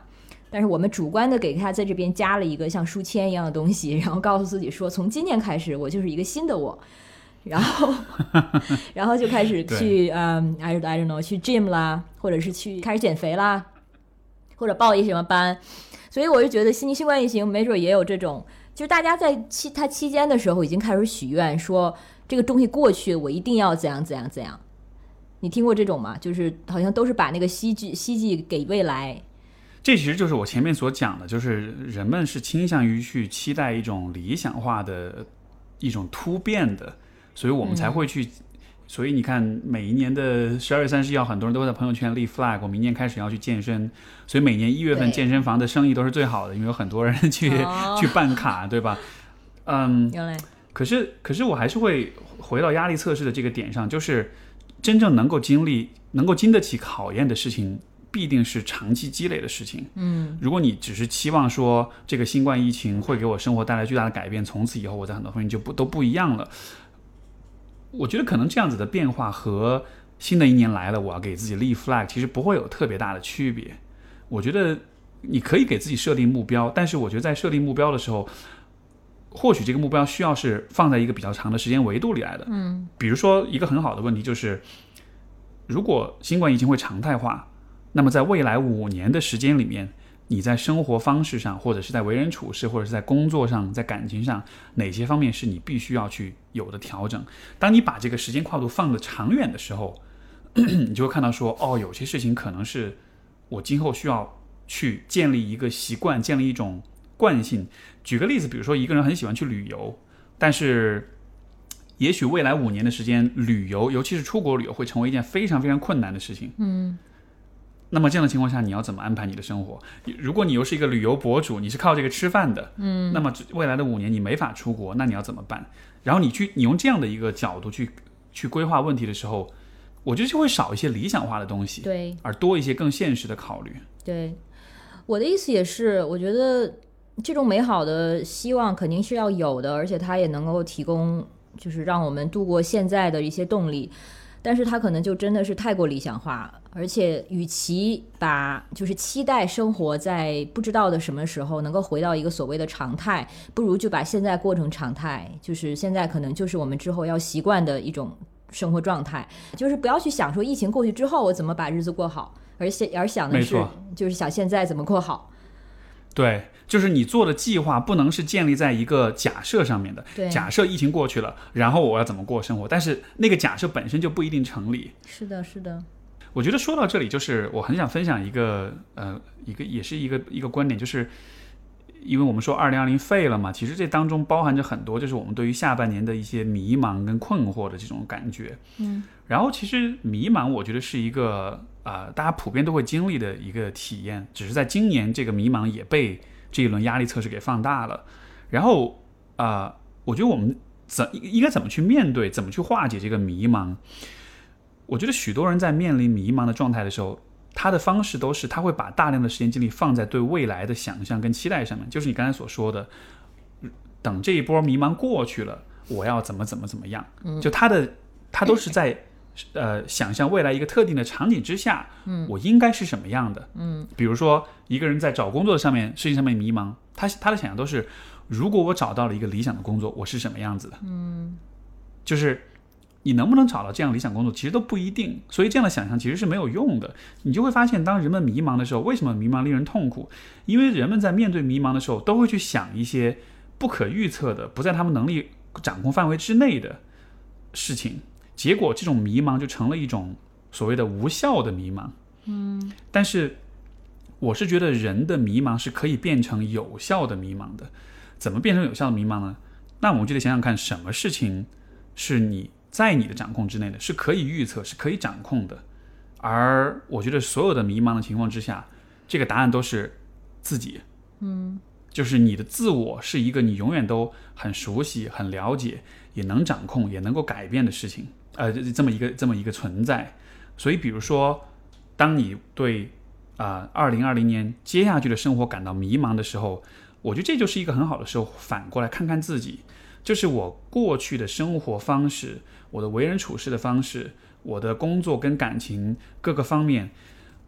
但是我们主观的给他在这边加了一个像书签一样的东西，然后告诉自己说，从今天开始我就是一个新的我，然后然后就开始去嗯、um, I I don't know 去 gym 啦，或者是去开始减肥啦，或者报一什么班。所以我就觉得新新冠疫情没准也有这种，就是大家在期它期间的时候已经开始许愿，说这个东西过去我一定要怎样怎样怎样。你听过这种吗？就是好像都是把那个希冀希冀给未来。 这其实就是我前面所讲的，就是人们是倾向于去期待一种理想化的一种突变的，所以我们才会去、嗯、所以你看每一年的十二月三十一号很多人都会在朋友圈立 flag， 我明年开始要去健身，所以每年一月份健身房的生意都是最好的，因为有很多人去、哦、去办卡，对吧？嗯， 原来可是可是我还是会回到压力测试的这个点上，就是真正能够经历能够经得起考验的事情必定是长期积累的事情。 嗯， 如果你只是期望说这个新冠疫情会给我生活带来巨大的改变，从此以后我在很多方面就不都不一样了，我觉得可能这样子的变化和新的一年来了我要给自己立 flag 其实不会有特别大的区别。我觉得你可以给自己设定目标，但是我觉得在设定目标的时候，或许这个目标需要是放在一个比较长的时间维度里来的。 嗯， 比如说一个很好的问题就是，如果新冠疫情会常态化，那么在未来五年的时间里面，你在生活方式上，或者是在为人处事，或者是在工作上，在感情上，哪些方面是你必须要去有的调整？当你把这个时间跨度放得长远的时候，你就会看到说，哦，有些事情可能是我今后需要去建立一个习惯，建立一种惯性。举个例子，比如说一个人很喜欢去旅游，但是也许未来五年的时间，旅游，尤其是出国旅游，会成为一件非常非常困难的事情。 嗯。 那么这样的情况下，你要怎么安排你的生活？如果你又是一个旅游博主，你是靠这个吃饭的， 嗯， 那么未来的五年你没法出国，那你要怎么办？然后你去，你用这样的一个角度去去规划问题的时候，我觉得就会少一些理想化的东西， 对， 而多一些更现实的考虑。 对，我的意思也是，我觉得这种美好的希望肯定是要有的，而且它也能够提供，就是让我们度过现在的一些动力。但是它可能就真的是太过理想化，而且与其把就是期待生活在不知道的什么时候能够回到一个所谓的常态，不如就把现在过成常态，就是现在可能就是我们之后要习惯的一种生活状态，就是不要去想说疫情过去之后我怎么把日子过好，而而想的是就是想现在怎么过好。 对，就是你做的计划不能是建立在一个假设上面的。假设疫情过去了，然后我要怎么过生活，但是那个假设本身就不一定成立。 是的，是的。 我觉得说到这里，就是我很想分享一个呃，一个也是一个一个观点，就是因为我们说二零二零废了嘛，其实这当中包含着很多，就是我们对于下半年的一些迷茫跟困惑的这种感觉。 嗯， 然后其实迷茫，我觉得是一个啊、呃，大家普遍都会经历的一个体验，只是在今年这个迷茫也被这一轮压力测试给放大了。然后啊、呃，我觉得我们怎应该怎么去面对，怎么去化解这个迷茫？我觉得许多人在面临迷茫的状态的时候，他的方式都是他会把大量的时间精力放在对未来的想象跟期待上面，就是你刚才所说的，等这一波迷茫过去了，我要怎么怎么怎么样。就他的他都是在呃想象未来一个特定的场景之下，我应该是什么样的。 嗯， 比如说一个人在找工作上面事情上面迷茫，他他的想象都是，如果我找到了一个理想的工作，我是什么样子的。 嗯， 就是你能不能找到这样理想工作其实都不一定，所以这样的想象其实是没有用的。你就会发现，当人们迷茫的时候，为什么迷茫令人痛苦？因为人们在面对迷茫的时候，都会去想一些不可预测的，不在他们能力掌控范围之内的事情，结果这种迷茫就成了一种所谓的无效的迷茫。 嗯， 但是我是觉得人的迷茫是可以变成有效的迷茫的。怎么变成有效的迷茫呢？那我们就得想想看，什么事情是你在你的掌控之内的，是可以预测，是可以掌控的。而我觉得所有的迷茫的情况之下，这个答案都是自己。 嗯， 就是你的自我是一个你永远都很熟悉、很了解，也能掌控、也能够改变的事情，呃，这么一个这么一个存在。所以，比如说，当你对啊二零二零年接下去的生活感到迷茫的时候，我觉得这就是一个很好的时候，反过来看看自己，就是我过去的生活方式，我的为人处事的方式，我的工作跟感情各个方面，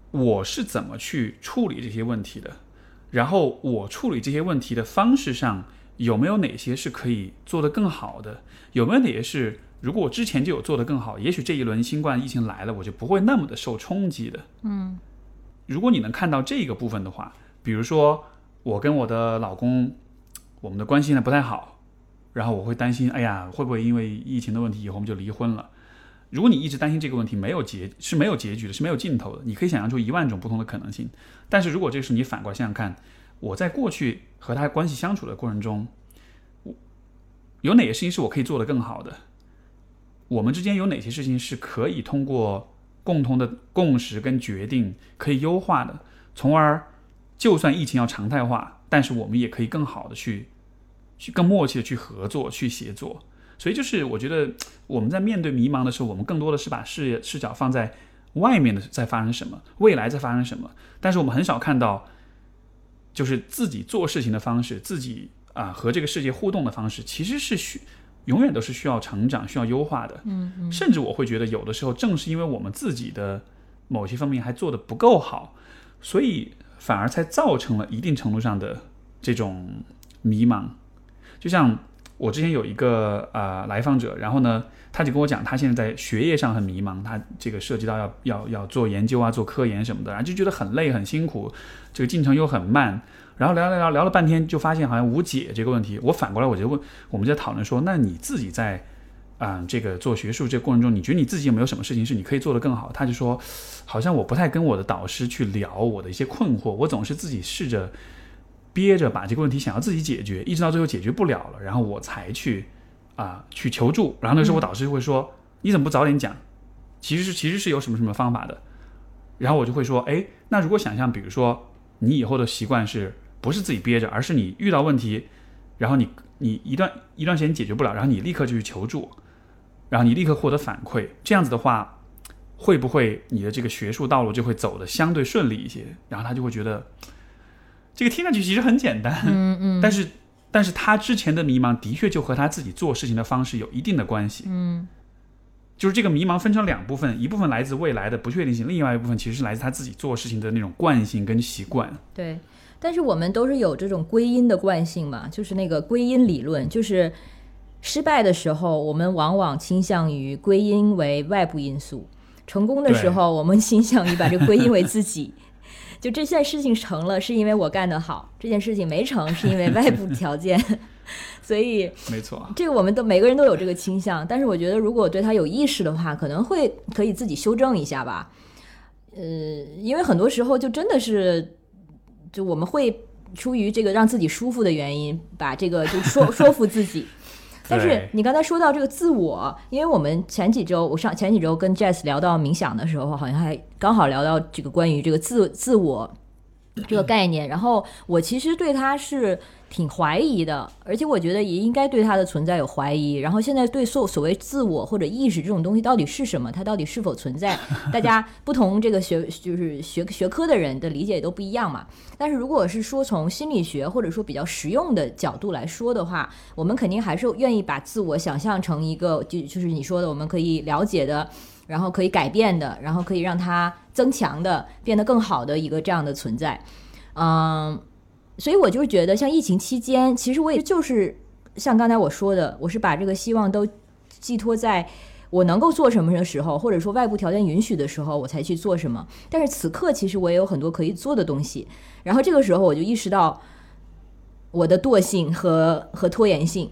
我是怎么去处理这些问题的，然后我处理这些问题的方式上有没有哪些是可以做得更好的，有没有哪些是如果我之前就有做得更好，也许这一轮新冠疫情来了我就不会那么的受冲击的。 嗯， 如果你能看到这个部分的话，比如说我跟我的老公我们的关系呢不太好，然后我会担心，哎呀会不会因为疫情的问题以后我们就离婚了。如果你一直担心这个问题没有结是没有结局的，是没有尽头的，你可以想象出一万种不同的可能性。但是如果这时你反过来想想看，我在过去和他关系相处的过程中，有哪些事情是我可以做得更好的，我们之间有哪些事情是可以通过共同的共识跟决定可以优化的，从而就算疫情要常态化，但是我们也可以更好的去去更默契的去合作去协作。所以就是我觉得我们在面对迷茫的时候，我们更多的是把视野视角放在外面的在发生什么，未来在发生什么，但是我们很少看到就是自己做事情的方式，自己啊和这个世界互动的方式，其实是需永远都是需要成长需要优化的。 嗯嗯， 甚至我会觉得有的时候正是因为我们自己的某些方面还做得不够好，所以反而才造成了一定程度上的这种迷茫。就像我之前有一个呃来访者，然后呢，他就跟我讲，他现在在学业上很迷茫，他这个涉及到要要要做研究啊，做科研什么的，然后就觉得很累很辛苦，这个进程又很慢，然后聊聊聊聊了半天，就发现好像无解这个问题。我反过来我就问，我们在讨论说，那你自己在啊、呃、这个做学术这个过程中，你觉得你自己有没有什么事情是你可以做得更好？他就说，好像我不太跟我的导师去聊我的一些困惑，我总是自己试着憋着把这个问题想要自己解决，一直到最后解决不了了，然后我才去啊、呃、去求助。然后那时候我导师就会说、嗯、你怎么不早点讲，其实是其实是有什么什么方法的。然后我就会说，哎，那如果想象比如说你以后的习惯是不是自己憋着，而是你遇到问题，然后你你一段一段时间解决不了，然后你立刻就去求助，然后你立刻获得反馈，这样子的话会不会你的这个学术道路就会走得相对顺利一些？然后他就会觉得这个听上去其实很简单， 嗯嗯， 但是但是他之前的迷茫的确就和他自己做事情的方式有一定的关系。 嗯， 就是这个迷茫分成两部分，一部分来自未来的不确定性，另外一部分其实是来自他自己做事情的那种惯性跟习惯。 对，但是我们都是有这种归因的惯性嘛，就是那个归因理论，就是失败的时候我们往往倾向于归因为外部因素，成功的时候我们倾向于把这个归因为自己。就这件事情成了是因为我干得好，这件事情没成是因为外部条件。所以没错， 这个我们都每个人都有这个倾向，但是我觉得如果对他有意识的话，可能会可以自己修正一下吧。呃，因为很多时候就真的是，就我们会出于这个让自己舒服的原因，把这个就说说服自己。但是你刚才说到这个自我，因为我们前几周我上前几周跟 Jess 聊到冥想的时候，好像还刚好聊到这个关于这个自自我这个概念，然后我其实对它是挺怀疑的，而且我觉得也应该对它的存在有怀疑。然后现在对所所谓自我或者意识这种东西到底是什么，它到底是否存在，大家不同这个学就是学学科的人的理解也都不一样嘛。但是如果是说从心理学或者说比较实用的角度来说的话，我们肯定还是愿意把自我想象成一个就就是你说的我们可以了解的，然后可以改变的，然后可以让它增强的，变得更好的一个这样的存在。嗯，所以我就觉得像疫情期间，其实我也就是像刚才我说的，我是把这个希望都寄托在我能够做什么的时候，或者说外部条件允许的时候我才去做什么。但是此刻其实我也有很多可以做的东西，然后这个时候我就意识到我的惰性和和拖延性。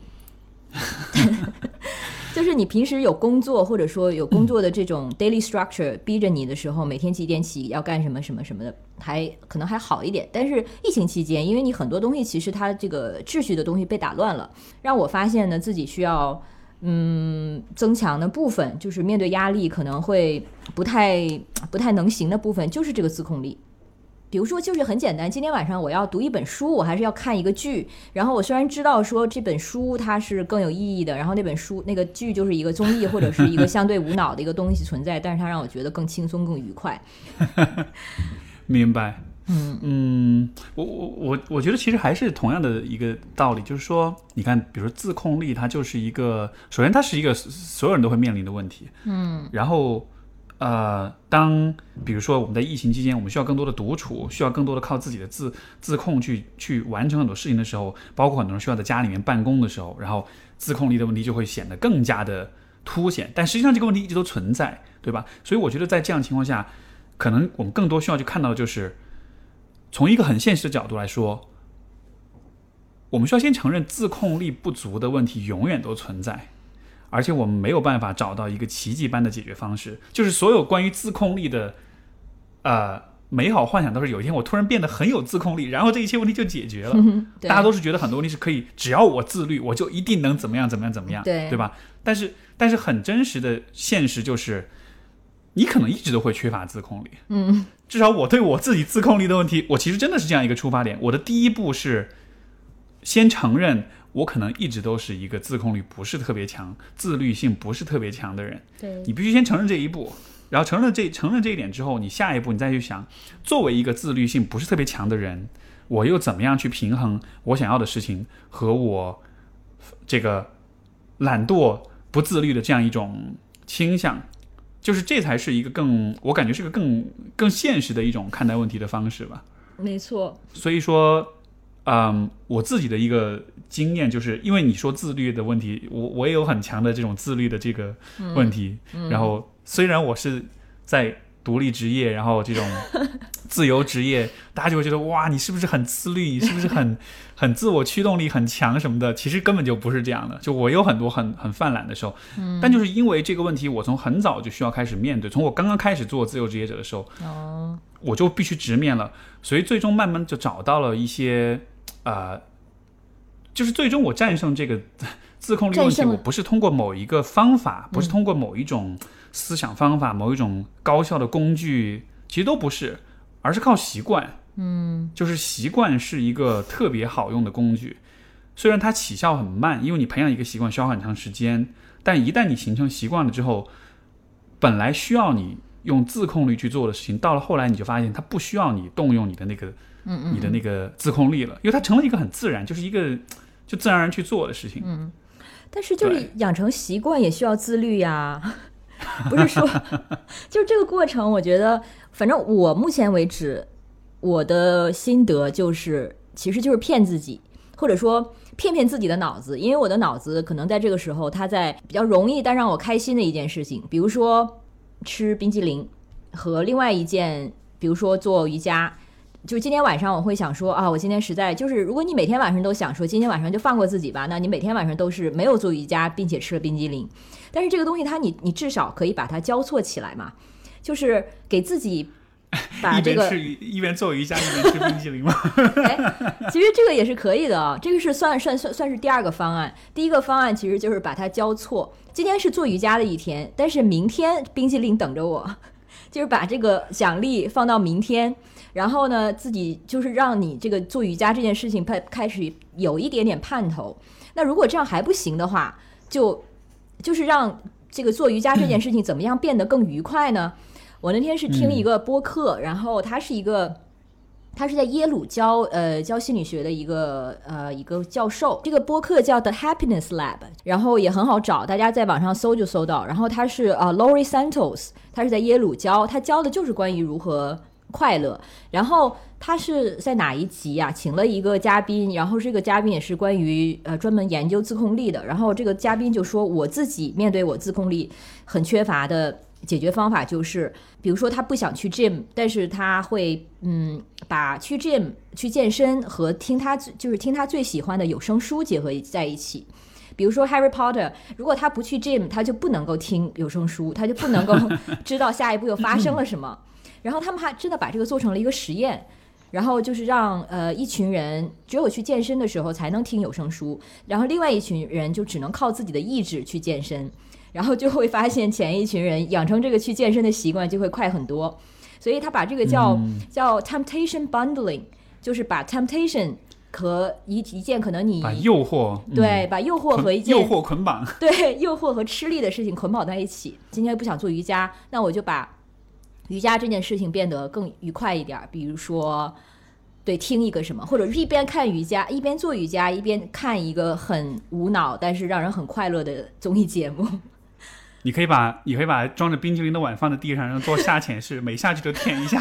就是你平时有工作或者说有工作的这种 daily structure 逼着你的时候，每天几点起要干什么什么什么的，还可能还好一点。但是疫情期间，因为你很多东西其实它这个秩序的东西被打乱了，让我发现呢自己需要嗯增强的部分，就是面对压力可能会不太不太能行的部分，就是这个自控力。比如说就是很简单，今天晚上我要读一本书，我还是要看一个剧，然后我虽然知道说这本书它是更有意义的，然后那本书那个剧就是一个综艺或者是一个相对无脑的一个东西存在，但是它让我觉得更轻松更愉快。 明白。 嗯嗯，我我我我觉得其实还是同样的一个道理，就是说你看比如说自控力它就是一个，首先它是一个所有人都会面临的问题。 嗯， 然后呃，当比如说我们在疫情期间，我们需要更多的独处，需要更多的靠自己的自自控去去完成很多事情的时候，包括很多人需要在家里面办公的时候，然后自控力的问题就会显得更加的凸显。但实际上这个问题一直都存在，对吧？所以我觉得在这样的情况下，可能我们更多需要去看到的就是，从一个很现实的角度来说，我们需要先承认自控力不足的问题永远都存在。而且我们没有办法找到一个奇迹般的解决方式，就是所有关于自控力的呃美好幻想都是有一天我突然变得很有自控力，然后这一切问题就解决了。嗯、大家都是觉得很多问题是可以，只要我自律，我就一定能怎么样怎么样怎么样， 对对吧？但是但是很真实的现实就是，你可能一直都会缺乏自控力。 嗯， 至少我对我自己自控力的问题，我其实真的是这样一个出发点。我的第一步是先承认。我可能一直都是一个自控力不是特别强、自律性不是特别强的人。 对， 你必须先承认这一步，然后承认这承认这一点之后，你下一步你再去想，作为一个自律性不是特别强的人，我又怎么样去平衡我想要的事情和我这个懒惰不自律的这样一种倾向，就是这才是一个更我感觉是个更更现实的一种看待问题的方式吧。 没错。 所以说。嗯，我自己的一个经验就是，因为你说自律的问题，我我也有很强的这种自律的这个问题。嗯嗯、然后虽然我是在独立职业，然后这种自由职业，大家就会觉得哇，你是不是很自律？你是不是很很自我驱动力很强什么的？其实根本就不是这样的。就我有很多很很犯懒的时候，嗯、但就是因为这个问题，我从很早就需要开始面对。从我刚刚开始做自由职业者的时候，哦、我就必须直面了。所以最终慢慢就找到了一些。呃，就是最终我战胜这个自控力问题，我不是通过某一个方法，不是通过某一种思想方法、嗯、某一种高效的工具，其实都不是，而是靠习惯。嗯，就是习惯是一个特别好用的工具，虽然它起效很慢，因为你培养一个习惯需要很长时间，但一旦你形成习惯了之后，本来需要你用自控力去做的事情，到了后来你就发现它不需要你动用你的那个。嗯嗯，你的那个自控力了，因为它成了一个很自然，就是一个就自然而然去做的事情。 嗯，但是就是养成习惯也需要自律呀，不是说就是这个过程，我觉得反正我目前为止，我的心得就是其实就是骗自己，或者说骗骗自己的脑子，因为我的脑子可能在这个时候，它在比较容易但让我开心的一件事情，比如说吃冰激凌，和另外一件，比如说做瑜伽。就今天晚上我会想说啊，我今天实在就是，如果你每天晚上都想说今天晚上就放过自己吧，那你每天晚上都是没有做瑜伽并且吃了冰激凌。但是这个东西它你你至少可以把它交错起来嘛，就是给自己把这个一边吃一边做瑜伽一边吃冰激凌吗？ 哎，其实这个也是可以的啊，这个是算算算算是第二个方案。第一个方案其实就是把它交错，今天是做瑜伽的一天，但是明天冰激凌等着我，就是把这个奖励放到明天。然后呢，自己就是让你这个做瑜伽这件事情开始有一点点盼头。那如果这样还不行的话，就就是让这个做瑜伽这件事情怎么样变得更愉快呢？我那天是听一个播客，嗯、然后他是一个，他是在耶鲁教呃教心理学的一个呃一个教授。这个播客叫 The Happiness Lab， 然后也很好找，大家在网上搜就搜到。然后他是呃 Laurie Santos， 他是在耶鲁教，他教的就是关于如何快乐。然后他是在哪一集啊请了一个嘉宾，然后这个嘉宾也是关于呃专门研究自控力的。然后这个嘉宾就说，我自己面对我自控力很缺乏的解决方法就是，比如说他不想去 gym， 但是他会嗯把去 gym 去健身和听他就是听他最喜欢的有声书结合在一起。比如说 Harry Potter， 如果他不去 gym， 他就不能够听有声书，他就不能够知道下一步又发生了什么。然后他们还真的把这个做成了一个实验，然后就是让呃一群人只有去健身的时候才能听有声书，然后另外一群人就只能靠自己的意志去健身，然后就会发现前一群人养成这个去健身的习惯就会快很多。所以他把这个叫、嗯、叫 temptation bundling， 就是把 temptation 和一一件可能你把诱惑对、嗯、把诱惑和一件诱惑捆绑， 对诱惑和吃力的事情捆绑在一起。今天不想做瑜伽，那我就把瑜伽这件事情变得更愉快一点，比如说对听一个什么，或者是一边看瑜伽一边做瑜伽一边看一个很无脑但是让人很快乐的综艺节目。 你可以把你可以把装着冰淇淋的碗放在地上，然后做下潜式，每下去都舔一下。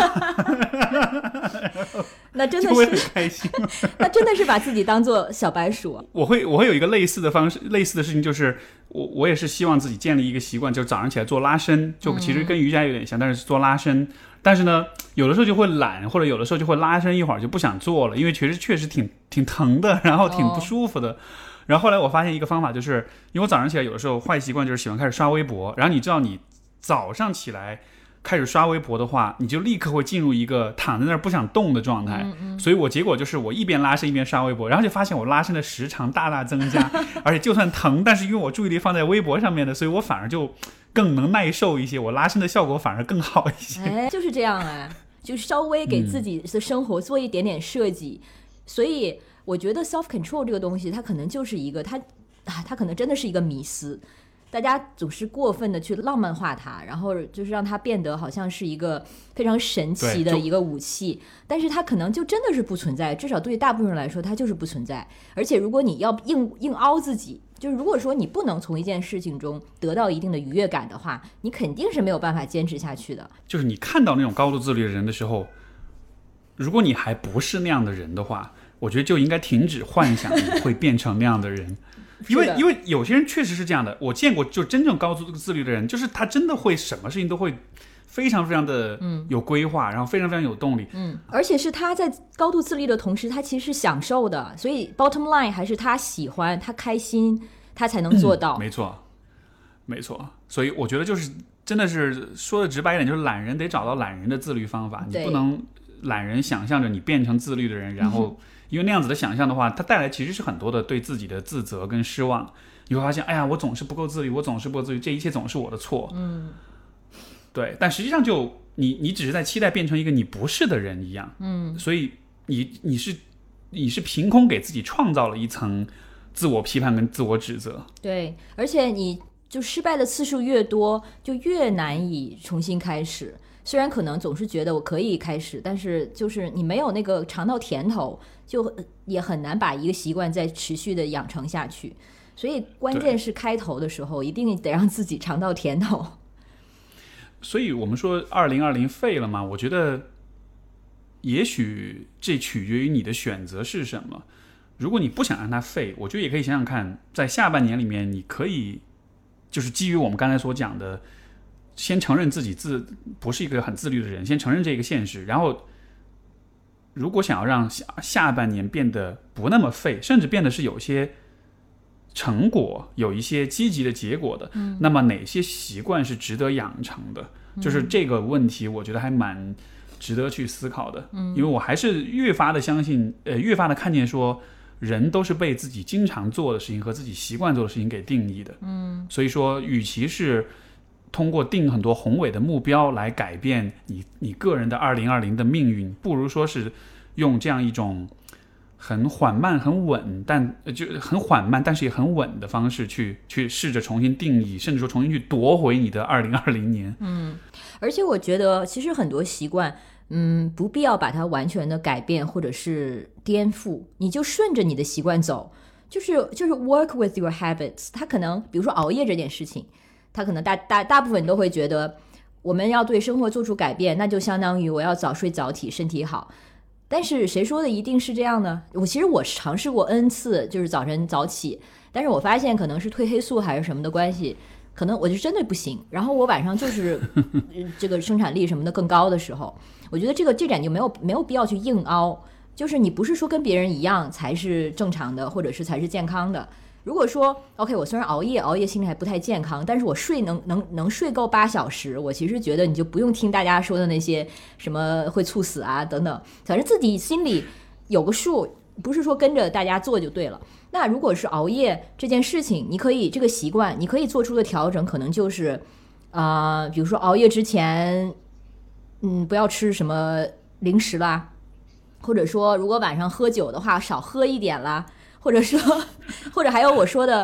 那真的就会很开心。 那真的是把自己当做小白鼠。 我会我会有一个类似的方式，类似的事情，就是我我也是希望自己建立一个习惯，就是早上起来做拉伸，就其实跟瑜伽有点像，但是做拉伸。但是呢，有的时候就会懒，或者有的时候就会拉伸一会儿就不想做了，因为确实确实挺挺疼的，然后挺不舒服的。哦，然后后来我发现一个方法，就是因为我早上起来有的时候坏习惯就是喜欢开始刷微博，然后你知道你早上起来开始刷微博的话，你就立刻会进入一个躺在那儿不想动的状态。嗯嗯，所以我结果就是我一边拉伸一边刷微博，然后就发现我拉伸的时长大大增加，而且就算疼，但是因为我注意力放在微博上面的，所以我反而就更能耐受一些，我拉伸的效果反而更好一些。 哎，就是这样哎，就稍微给自己的生活做一点点设计。嗯，所以我觉得 self control 这个东西，它可能就是一个它它可能真的是一个迷思。大家总是过分的去浪漫化它，然后就是让它变得好像是一个非常神奇的一个武器，但是它可能就真的是不存在，至少对于大部分人来说它就是不存在。而且如果你要硬硬凹自己，就是如果说你不能从一件事情中得到一定的愉悦感的话，你肯定是没有办法坚持下去的。 就是你看到那种高度自律的人的时候，如果你还不是那样的人的话，我觉得就应该停止幻想你会变成那样的人。因为因为有些人确实是这样的，我见过就真正高度自律的人，就是他真的会什么事情都会非常非常的有规划，嗯，然后非常非常有动力。 嗯，而且是他在高度自律的同时，他其实是享受的，所以 bottom line 还是他喜欢，他开心，他才能做到。 嗯，没错，没错。所以我觉得就是真的是说的直白一点，就是懒人得找到懒人的自律方法，你不能懒人想象着你变成自律的人，然后。嗯，因为那样子的想象的话，它带来其实是很多的对自己的自责跟失望。你会发现，哎呀，我总是不够自律，我总是不够自律，这一切总是我的错。 嗯， 对。但实际上就你你只是在期待变成一个你不是的人一样。 嗯， 所以你你是你是凭空给自己创造了一层自我批判跟自我指责。 对，而且你就失败的次数越多，就越难以重新开始。虽然可能总是觉得我可以开始，但是就是你没有那个尝到甜头，就也很难把一个习惯再持续的养成下去。所以关键是开头的时候一定得让自己尝到甜头。 所以我们说二零二零废了吗？我觉得也许这取决于你的选择是什么。如果你不想让它废，我觉得也可以想想看，在下半年里面你可以就是基于我们刚才所讲的，先承认自己自不是一个很自律的人，先承认这个现实，然后如果想要让 下, 下半年变得不那么废，甚至变得是有些成果，有一些积极的结果的，嗯，那么哪些习惯是值得养成的，嗯，就是这个问题我觉得还蛮值得去思考的。嗯，因为我还是越发的相信呃，越发的看见说人都是被自己经常做的事情和自己习惯做的事情给定义的。嗯，所以说与其是通过定很多宏伟的目标来改变你你个人的二零二零的命运，不如说是用这样一种很缓慢很稳但就很缓慢但是也很稳的方式去去试着重新定义，甚至说重新去夺回你的二零二零年。 嗯，而且我觉得其实很多习惯嗯，不必要把它完全的改变或者是颠覆，你就顺着你的习惯走，就是就是 work with your habits。 它可能比如说熬夜这件事情，他可能大大大部分人都会觉得我们要对生活做出改变，那就相当于我要早睡早起身体好。但是谁说的一定是这样呢？我其实我尝试过 N 次就是早晨早起，但是我发现可能是褪黑素还是什么的关系，可能我就真的不行。然后我晚上就是这个生产力什么的更高的时候，我觉得这个这点就没有没有必要去硬凹，就是你不是说跟别人一样才是正常的，或者是才是健康的。如果说 OK 我虽然熬夜熬夜心里还不太健康，但是我睡能能能睡够八小时，我其实觉得你就不用听大家说的那些什么会猝死啊等等，反正自己心里有个数，不是说跟着大家做就对了。那如果是熬夜这件事情，你可以这个习惯你可以做出的调整可能就是呃，比如说熬夜之前嗯不要吃什么零食啦，或者说如果晚上喝酒的话少喝一点啦，或者说或者还有我说的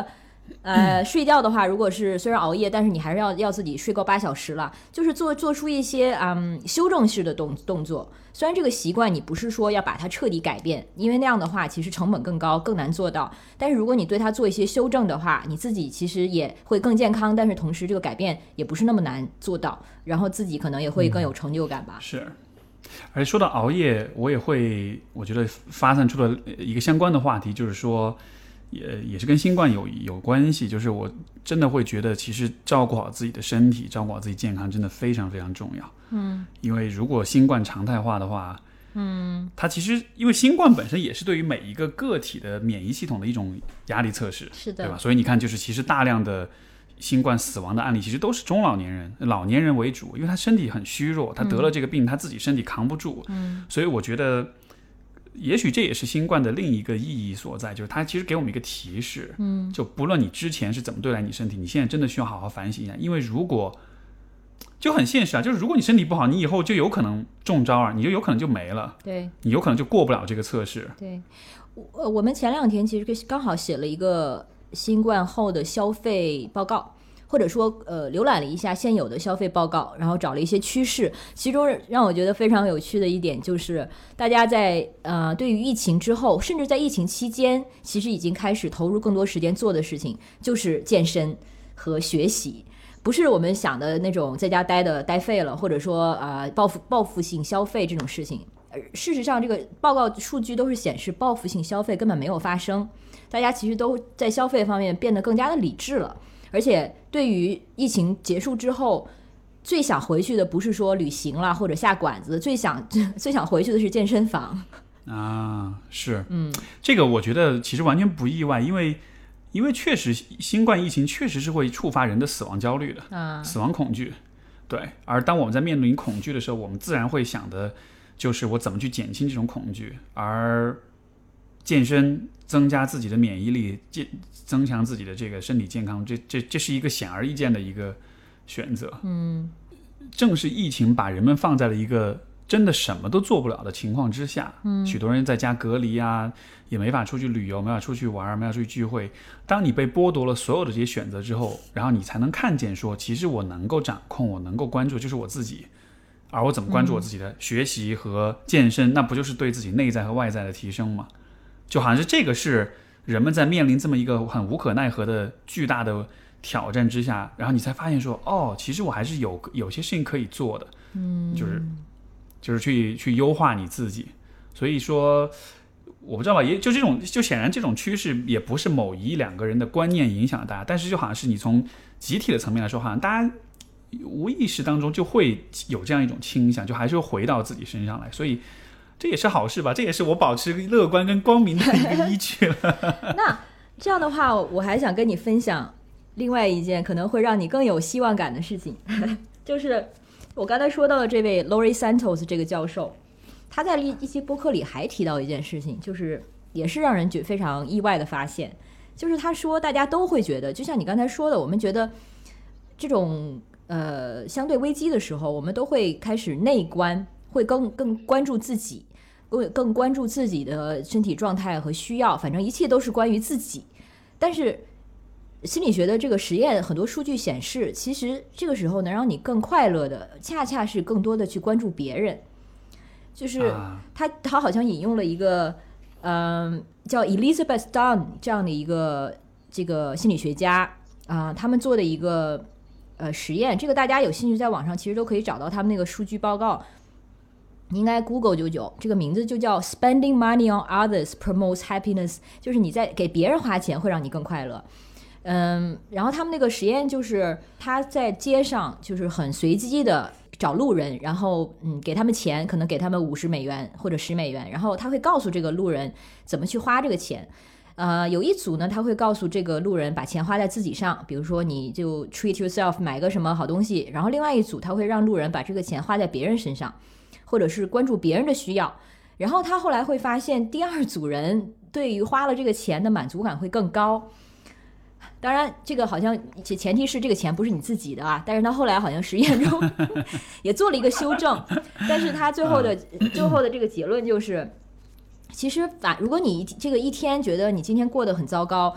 呃，睡觉的话，如果是虽然熬夜，但是你还是要要自己睡够八小时了，就是做做出一些嗯修正式的动动作。虽然这个习惯你不是说要把它彻底改变，因为那样的话其实成本更高，更难做到。但是如果你对它做一些修正的话，你自己其实也会更健康，但是同时这个改变也不是那么难做到，然后自己可能也会更有成就感吧。 嗯、是。而且说到熬夜，我也会，我觉得发散出了一个相关的话题，就是说。也也是跟新冠有有关系，就是我真的会觉得，其实照顾好自己的身体，照顾好自己健康，真的非常非常重要。 嗯， 因为如果新冠常态化的话， 嗯， 它其实因为新冠本身也是对于每一个个体的免疫系统的一种压力测试， 是的， 对吧？所以你看，就是其实大量的新冠死亡的案例，其实都是中老年人、老年人为主，因为他身体很虚弱，他得了这个病，嗯、他自己身体扛不住。 嗯， 所以我觉得。也许这也是新冠的另一个意义所在，就是它其实给我们一个提示， 嗯， 就不论你之前是怎么对待你身体，你现在真的需要好好反省一下，因为如果就很现实啊，就是如果你身体不好，你以后就有可能中招啊，你就有可能就没了， 对， 你有可能就过不了这个测试。 对，我我们前两天其实刚好写了一个新冠后的消费报告。或者说，呃，浏览了一下现有的消费报告，然后找了一些趋势。其中让我觉得非常有趣的一点就是，大家在呃对于疫情之后，甚至在疫情期间，其实已经开始投入更多时间做的事情，就是健身和学习。不是我们想的那种在家待的待废了，或者说呃报复报复性消费这种事情。事实上，这个报告数据都是显示，报复性消费根本没有发生，大家其实都在消费方面变得更加的理智了。而且对于疫情结束之后，最想回去的不是说旅行啦或者下馆子，最想最想回去的是健身房啊。是， 嗯， 这个我觉得其实完全不意外，因为因为确实新冠疫情确实是会触发人的死亡焦虑的， 啊， 死亡恐惧。对，而当我们在面临恐惧的时候，我们自然会想的就是我怎么去减轻这种恐惧，而健身增加自己的免疫力，增强自己的这个身体健康，这这这是一个显而易见的一个选择。 嗯， 正是疫情把人们放在了一个真的什么都做不了的情况之下， 嗯， 许多人在家隔离啊，也没法出去旅游，没法出去玩，没法出去聚会。当你被剥夺了所有的这些选择之后，然后你才能看见说，其实我能够掌控，我能够关注就是我自己。而我怎么关注我自己的学习和健身，嗯、那不就是对自己内在和外在的提升吗？就好像是这个是人们在面临这么一个很无可奈何的巨大的挑战之下，然后你才发现说，哦，其实我还是有有些事情可以做的， 嗯， 就是就是去去优化你自己。所以说，我不知道吧，也就这种，就显然这种趋势也不是某一两个人的观念影响大家，但是就好像是你从集体的层面来说，好像大家无意识当中就会有这样一种倾向，就还是会回到自己身上来，所以。这也是好事吧，这也是我保持乐观跟光明的一个依据了。 那这样的话，我还想跟你分享另外一件可能会让你更有希望感的事情，就是我刚才说到的这位 Laurie Santos 这个教授，他在一些播客里还提到一件事情，就是也是让人觉非常意外的发现，就是他说大家都会觉得，就像你刚才说的，我们觉得这种呃相对危机的时候，我们都会开始内观，会更更关注自己。更关注自己的身体状态和需要，反正一切都是关于自己。但是心理学的这个实验很多数据显示，其实这个时候能让你更快乐的恰恰是更多的去关注别人。就是他他好像引用了一个嗯、呃、叫 Elizabeth Dunn 这样的一个这个心理学家啊、呃，他们做的一个呃实验，这个大家有兴趣在网上其实都可以找到他们那个数据报告。你应该 Google 就有，这个名字就叫 Spending money on others promotes happiness， 就是你在给别人花钱会让你更快乐。嗯，然后他们那个实验就是他在街上就是很随机的找路人，然后嗯给他们钱，可能给他们五十美元或者十美元，然后他会告诉这个路人怎么去花这个钱。呃，有一组呢，他会告诉这个路人把钱花在自己上，比如说你就 treat yourself 买个什么好东西，然后另外一组他会让路人把这个钱花在别人身上。或者是关注别人的需要，然后他后来会发现第二组人对于花了这个钱的满足感会更高。当然这个好像前提是这个钱不是你自己的啊，但是他后来好像实验中也做了一个修正，但是他最后的最后的这个结论就是，其实反如果你这个一天觉得你今天过得很糟糕，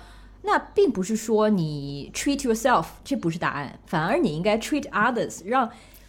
那并不是说你 treat yourself， 这不是答案，反而你应该 treat others， 让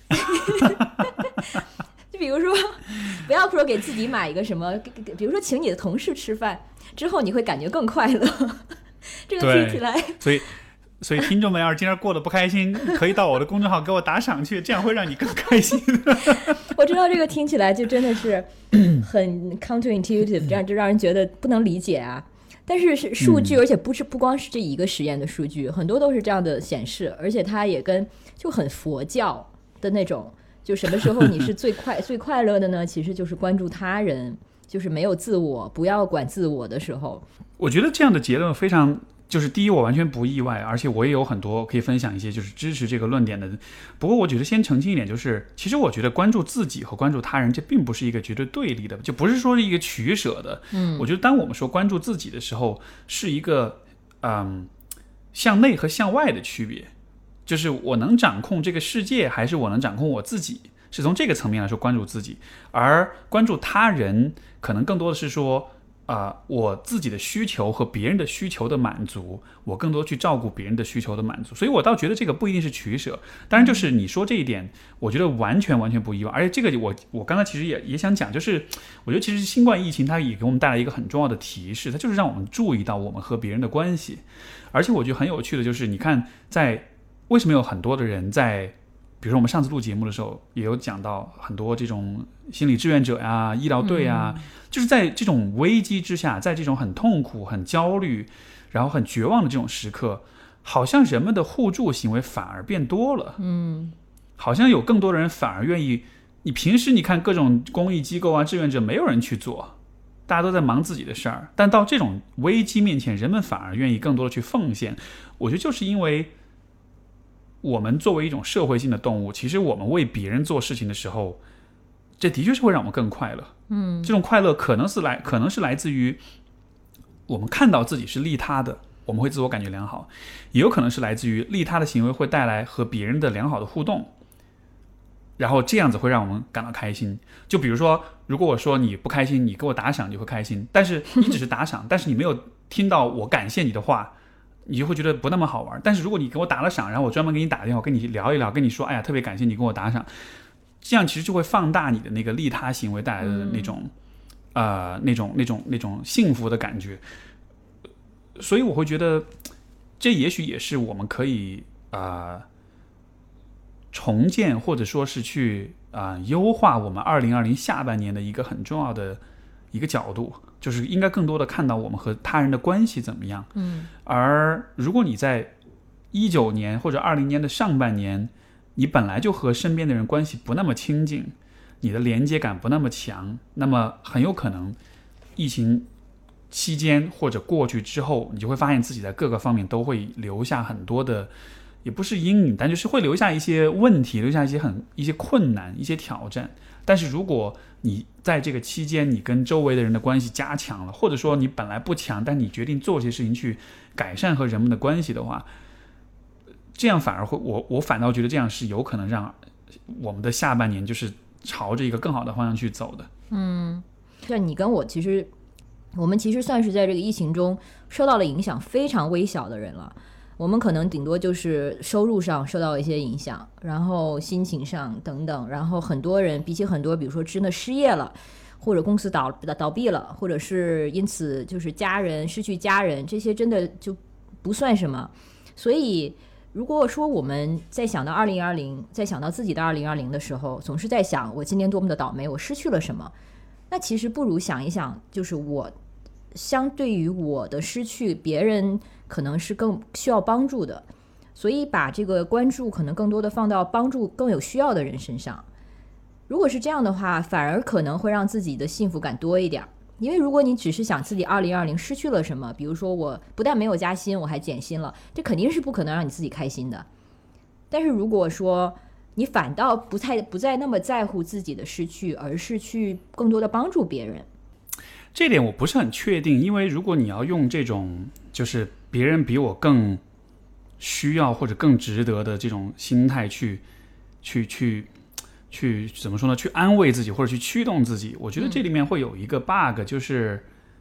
就比如说不要说给自己买一个什么，比如说请你的同事吃饭之后，你会感觉更快乐。这个听起来， 所以所以听众们要是今天过得不开心，可以到我的公众号给我打赏去，这样会让你更开心。 我知道这个听起来就真的是很 counterintuitive， 这样就让人觉得不能理解啊。但是是数据，而且不是不光是这一个实验的数据，很多都是这样的显示，而且它也跟就很佛教的那种，就什么时候你是最快最快乐的呢？其实就是关注他人，就是没有自我，不要管自我的时候。 我觉得这样的结论非常。就是第一，我完全不意外，而且我也有很多可以分享一些就是支持这个论点的。不过我觉得先澄清一点，就是其实我觉得关注自己和关注他人，这并不是一个绝对对立的，就不是说是一个取舍的。 嗯， 我觉得当我们说关注自己的时候，是一个嗯向内和向外的区别，就是我能掌控这个世界，还是我能掌控我自己，是从这个层面来说关注自己。而关注他人，可能更多的是说。啊、呃，我自己的需求和别人的需求的满足，我更多去照顾别人的需求的满足，所以我倒觉得这个不一定是取舍。当然，就是你说这一点，我觉得完全完全不意外。而且这个我我刚才其实也也想讲，就是我觉得其实新冠疫情它也给我们带来一个很重要的提示，它就是让我们注意到我们和别人的关系。而且我觉得很有趣的就是，你看在为什么有很多的人在。比如说我们上次录节目的时候也有讲到很多这种心理志愿者呀、医疗队啊、嗯、就是在这种危机之下，在这种很痛苦很焦虑然后很绝望的这种时刻，好像人们的互助行为反而变多了。 嗯， 好像有更多的人反而愿意，你平时你看各种公益机构啊志愿者没有人去做，大家都在忙自己的事儿，但到这种危机面前，人们反而愿意更多的去奉献。我觉得就是因为我们作为一种社会性的动物，其实我们为别人做事情的时候，这的确是会让我们更快乐。 嗯， 这种快乐可能是来，可能是来自于我们看到自己是利他的，我们会自我感觉良好；也有可能是来自于利他的行为会带来和别人的良好的互动，然后这样子会让我们感到开心。就比如说，如果我说你不开心，你给我打赏，你会开心，但是你只是打赏，但是你没有听到我感谢你的话。你就会觉得不那么好玩。但是如果你给我打了赏，然后我专门给你打电话跟你聊一聊，跟你说哎呀特别感谢你给我打赏，这样其实就会放大你的那个利他行为带来的那种、嗯、呃那种那种那种幸福的感觉。所以我会觉得这也许也是我们可以呃重建或者说是去啊、呃、优化我们二零二零下半年的一个很重要的一个角度，就是应该更多的看到我们和他人的关系怎么样。 嗯， 而如果你在一九年或者二零年的上半年，你本来就和身边的人关系不那么亲近，你的连接感不那么强，那么很有可能疫情期间或者过去之后，你就会发现自己在各个方面都会留下很多的，也不是阴影，但就是会留下一些问题，留下一些很一些困难，一些挑战。但是如果你在这个期间你跟周围的人的关系加强了，或者说你本来不强，但你决定做些事情去改善和人们的关系的话，这样反而会我我反倒觉得这样是有可能让我们的下半年就是朝着一个更好的方向去走的。 嗯，像你跟我其实我们其实算是在这个疫情中受到了影响非常微小的人了。我们可能顶多就是收入上受到一些影响，然后心情上等等，然后很多人比起很多比如说真的失业了，或者公司倒倒闭了，或者是因此就是家人失去家人，这些真的就不算什么。所以如果说我们在想到二零二零，在想到自己的二零二零的时候，总是在想我今年多么的倒霉，我失去了什么，那其实不如想一想，就是我相对于我的失去，别人可能是更需要帮助的，所以把这个关注可能更多的放到帮助更有需要的人身上。如果是这样的话，反而可能会让自己的幸福感多一点。因为如果你只是想自己二零二零失去了什么，比如说我不但没有加薪，我还减薪了，这肯定是不可能让你自己开心的。但是如果说你反倒不太不再那么在乎自己的失去，而是去更多的帮助别人， 这点我不是很确定。因为如果你要用这种就是别人比我更需要或者更值得的这种心态去去去去怎么说呢？去安慰自己或者去驱动自己，我觉得这里面会有一个 bug， 就是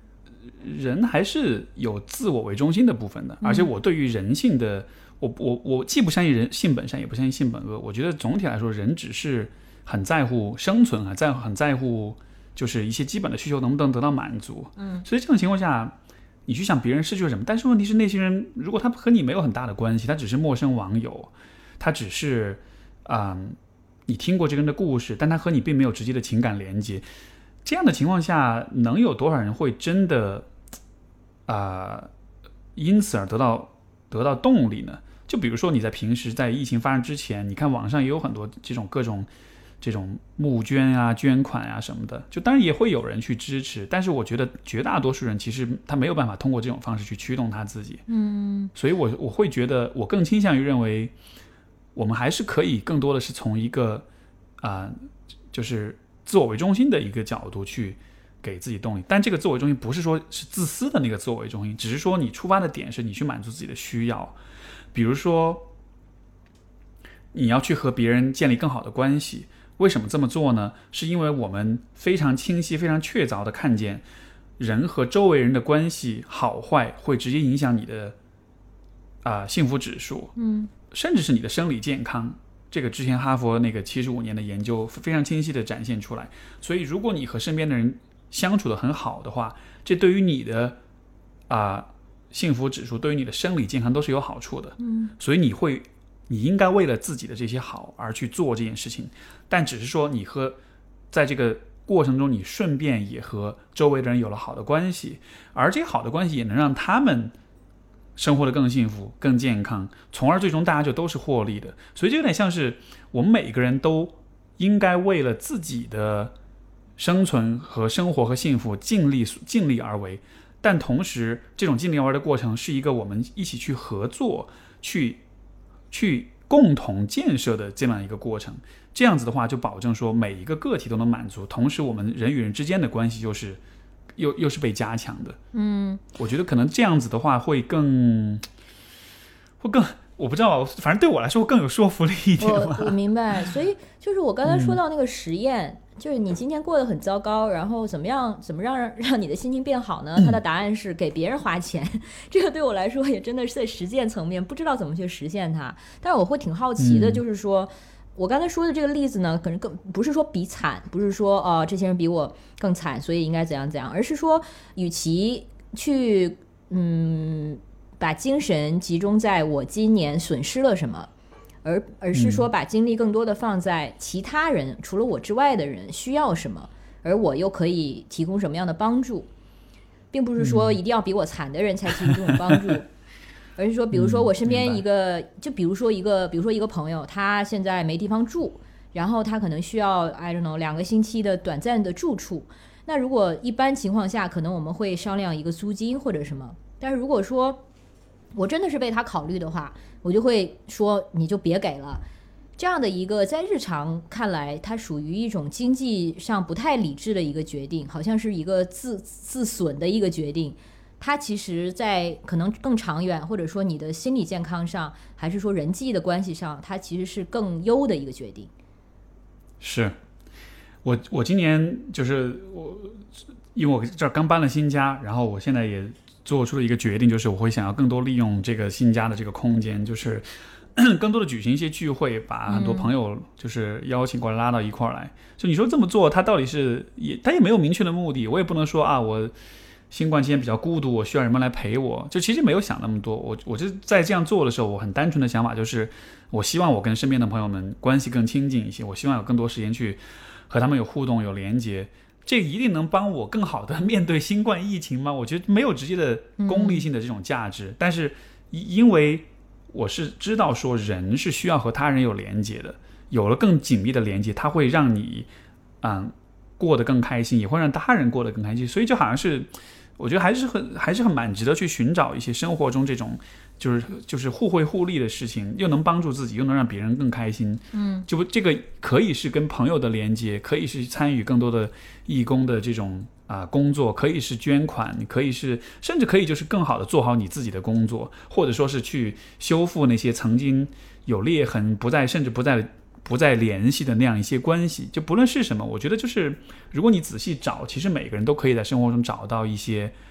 人还是有自我为中心的部分的，而且我对于人性的，我我我既不相信人性本善，也不相信性本恶。我觉得总体来说，人只是很在乎生存，很在很在乎就是一些基本的需求能不能得到满足。嗯，所以这种情况下，你去想别人失去了什么，但是问题是那些人如果他和你没有很大的关系，他只是陌生网友，他只是啊、嗯，你听过这个人的故事，但他和你并没有直接的情感连接。这样的情况下，能有多少人会真的啊、呃，因此而得到得到动力呢？就比如说你在平时在疫情发生之前，你看网上也有很多这种各种这种募捐啊、捐款啊什么的，就当然也会有人去支持，但是我觉得绝大多数人其实他没有办法通过这种方式去驱动他自己。嗯，所以我我会觉得，我更倾向于认为，我们还是可以更多的是从一个啊、呃，就是自我为中心的一个角度去给自己动力，但这个自我为中心不是说是自私的那个自我为中心，只是说你出发的点是你去满足自己的需要。比如说你要去和别人建立更好的关系，为什么这么做呢？是因为我们非常清晰非常确凿的看见人和周围人的关系好坏会直接影响你的、呃、幸福指数，嗯，甚至是你的生理健康。这个之前哈佛那个七十五年的研究非常清晰的展现出来，所以如果你和身边的人相处的很好的话，这对于你的啊、呃、幸福指数，对于你的生理健康都是有好处的。嗯，所以你会你应该为了自己的这些好而去做这件事情，但只是说你和在这个过程中你顺便也和周围的人有了好的关系，而这个好的关系也能让他们生活的更幸福更健康，从而最终大家就都是获利的。所以这有点像是我们每个人都应该为了自己的生存和生活和幸福尽力尽力而为，但同时这种尽力而为的过程是一个我们一起去合作去去共同建设的这样一个过程。这样子的话就保证说每一个个体都能满足，同时我们人与人之间的关系就是又又是被加强的。嗯，我觉得可能这样子的话会更会更我不知道，反正对我来说更有说服力一点吧。 我我明白，所以就是我刚才说到那个实验、嗯、就是你今天过得很糟糕，然后怎么样怎么让让你的心情变好呢？它的答案是给别人花钱、嗯、这个对我来说也真的是在实践层面不知道怎么去实现它。但是我会挺好奇的，就是说、嗯我刚才说的这个例子呢，可能更不是说比惨，不是说哦、呃、这些人比我更惨，所以应该怎样怎样，而是说，与其去嗯把精神集中在我今年损失了什么，而而是说把精力更多的放在其他人、嗯、除了我之外的人需要什么，而我又可以提供什么样的帮助，并不是说一定要比我惨的人才提供这种帮助。嗯而是说比如说我身边一个、嗯、就比如说一个比如说一个朋友，他现在没地方住，然后他可能需要 I don't know 两个星期的短暂的住处，那如果一般情况下可能我们会商量一个租金或者什么，但是如果说我真的是为他考虑的话，我就会说你就别给了。这样的一个在日常看来它属于一种经济上不太理智的一个决定，好像是一个自自损的一个决定，它其实在可能更长远，或者说你的心理健康上，还是说人际的关系上，它其实是更优的一个决定。 是我我今年就是我因为我这儿刚搬了新家，然后我现在也做出了一个决定，就是我会想要更多利用这个新家的这个空间，就是更多的举行一些聚会，把很多朋友就是邀请过来拉到一块儿来、嗯、就你说这么做他到底是也他也没有明确的目的，我也不能说啊我新冠期间比较孤独，我需要人们来陪我，就其实没有想那么多。我我就在这样做的时候，我很单纯的想法就是，我希望我跟身边的朋友们关系更亲近一些，我希望有更多时间去和他们有互动、有连接。这一定能帮我更好的面对新冠疫情吗？我觉得没有直接的功利性的这种价值，嗯、但是因为我是知道说人是需要和他人有连接的，有了更紧密的连接，它会让你嗯过得更开心，也会让他人过得更开心，所以就好像是。我觉得还是很还是很蛮值得去寻找一些生活中这种就是就是互惠互利的事情，又能帮助自己，又能让别人更开心。嗯，就这个可以是跟朋友的连接，可以是参与更多的义工的这种啊、呃、工作，可以是捐款，可以是甚至可以就是更好的做好你自己的工作，或者说是去修复那些曾经有裂痕不再甚至不再不再联系的那样一些关系。就不论是什么，我觉得就是如果你仔细找，其实每个人都可以在生活中找到一些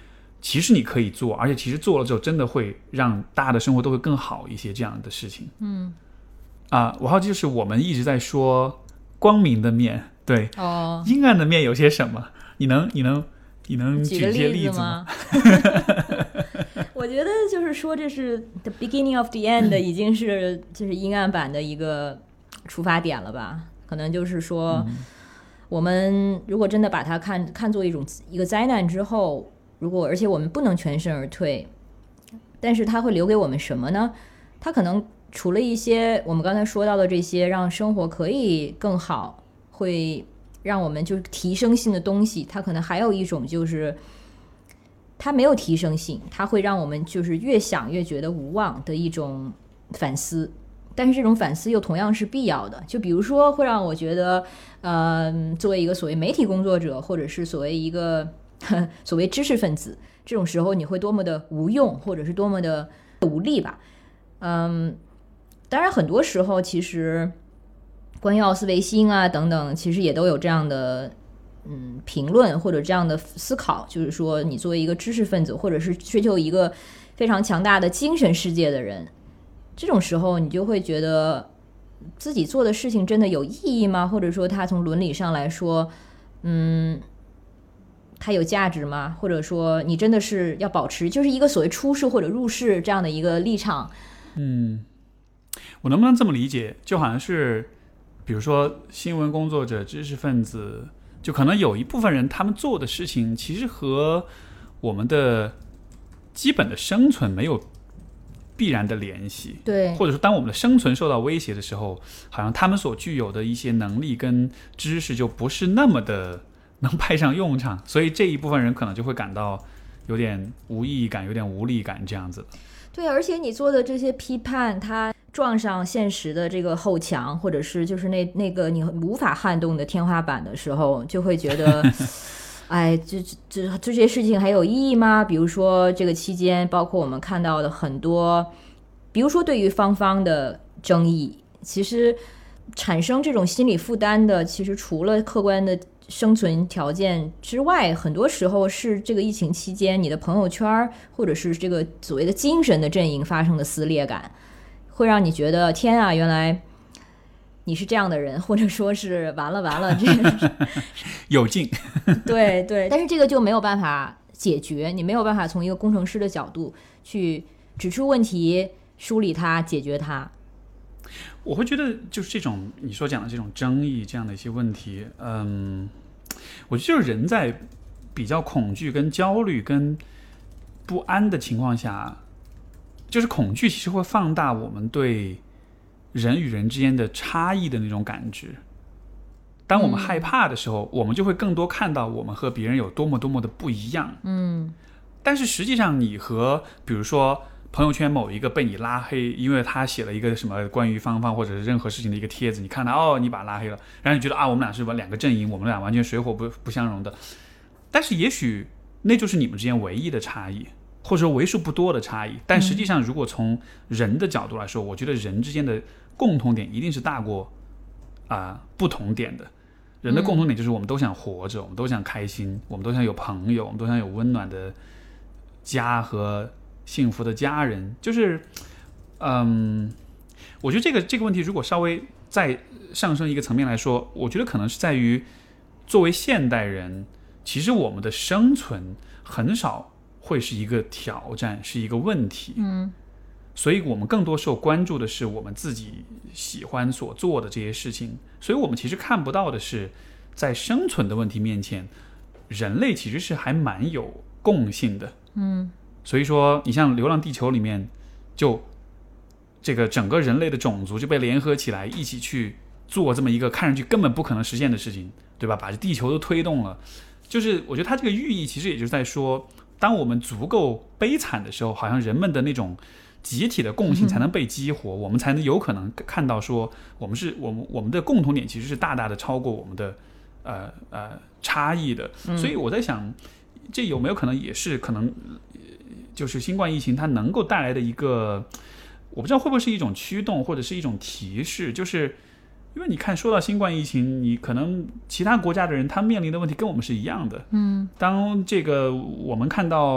其实你可以做，而且其实做了之后真的会让大家的生活都会更好一些这样的事情。 嗯啊，我好奇就是我们一直在说光明的面，对， 哦， 阴暗的面有些什么？你能你能你能举举个一些例子子吗？ 我觉得就是说这是 the beginning of the end 已经是就是阴暗版的一个出发点了吧？可能就是说， 嗯、 我们如果真的把它看看作一种一个灾难之后，如果而且我们不能全身而退，但是它会留给我们什么呢？它可能除了一些我们刚才说到的这些让生活可以更好，会让我们就是提升性的东西，它可能还有一种就是它没有提升性，它会让我们就是越想越觉得无望的一种反思。但是这种反思又同样是必要的，就比如说会让我觉得呃，作为一个所谓媒体工作者，或者是所谓一个所谓知识分子，这种时候你会多么的无用，或者是多么的无力吧。嗯，当然很多时候其实关于奥斯维辛啊等等，其实也都有这样的嗯评论或者这样的思考，就是说你作为一个知识分子，或者是追求一个非常强大的精神世界的人，这种时候你就会觉得自己做的事情真的有意义吗？或者说它从伦理上来说，嗯，它有价值吗？或者说你真的是要保持就是一个所谓出世或者入世这样的一个立场？ 嗯，我能不能这么理解？就好像是比如说新闻工作者、知识分子，就可能有一部分人他们做的事情其实和我们的基本的生存没有必然的联系， 对， 或者说当我们的生存受到威胁的时候，好像他们所具有的一些能力跟知识就不是那么的能派上用场，所以这一部分人可能就会感到有点无意义感，有点无力感这样子。 对，而且你做的这些批判，它撞上现实的这个后墙，或者是就是那那个你无法撼动的天花板的时候，就会觉得哎，这这这这些事情还有意义吗？比如说这个期间，包括我们看到的很多，比如说对于芳芳的争议，其实产生这种心理负担的，其实除了客观的生存条件之外，很多时候是这个疫情期间你的朋友圈或者是这个所谓的精神的阵营发生的撕裂感，会让你觉得天啊，原来你是这样的人，或者说是完了完了，这个有劲。 对对，但是这个就没有办法解决，你没有办法从一个工程师的角度去指出问题、梳理它、解决它。 我会觉得就是这种你所讲的这种争议这样的一些问题，嗯，我觉得就是人在比较恐惧跟焦虑跟不安的情况下，就是恐惧其实会放大我们对人与人之间的差异的那种感知。当我们害怕的时候，嗯、我们就会更多看到我们和别人有多么多么的不一样。 嗯，但是实际上你和比如说朋友圈某一个被你拉黑，因为他写了一个什么关于芳芳或者是任何事情的一个帖子，你看他哦，你把他拉黑了，然后你觉得啊，我们俩是两个阵营，我们俩完全水火不不相容的。但是也许那就是你们之间唯一的差异，或者说为数不多的差异。但实际上，如果从人的角度来说，嗯、我觉得人之间的共同点一定是大过啊、呃、不同点的。人的共同点就是我们都想活着，我们都想开心，我们都想有朋友，我们都想有温暖的家和幸福的家人。就是嗯，我觉得这个这个问题如果稍微再上升一个层面来说，我觉得可能是在于作为现代人，其实我们的生存很少会是一个挑战，是一个问题。 嗯， 所以我们更多受关注的是我们自己喜欢所做的这些事情，所以我们其实看不到的是在生存的问题面前，人类其实是还蛮有共性的。 嗯， 所以说你像《流浪地球》里面，就这个整个人类的种族就被联合起来一起去做这么一个看上去根本不可能实现的事情，对吧？把这地球都推动了。就是我觉得它这个寓意其实也就是在说，当我们足够悲惨的时候，好像人们的那种集体的共性才能被激活，嗯、我们才能有可能看到说，我们是我们我们的共同点其实是大大的超过我们的呃呃差异的。 嗯、 所以我在想，这有没有可能也是可能，就是新冠疫情它能够带来的一个，我不知道会不会是一种驱动或者是一种提示，就是因为你看说到新冠疫情，你可能其他国家的人他面临的问题跟我们是一样的。 嗯， 当这个我们看到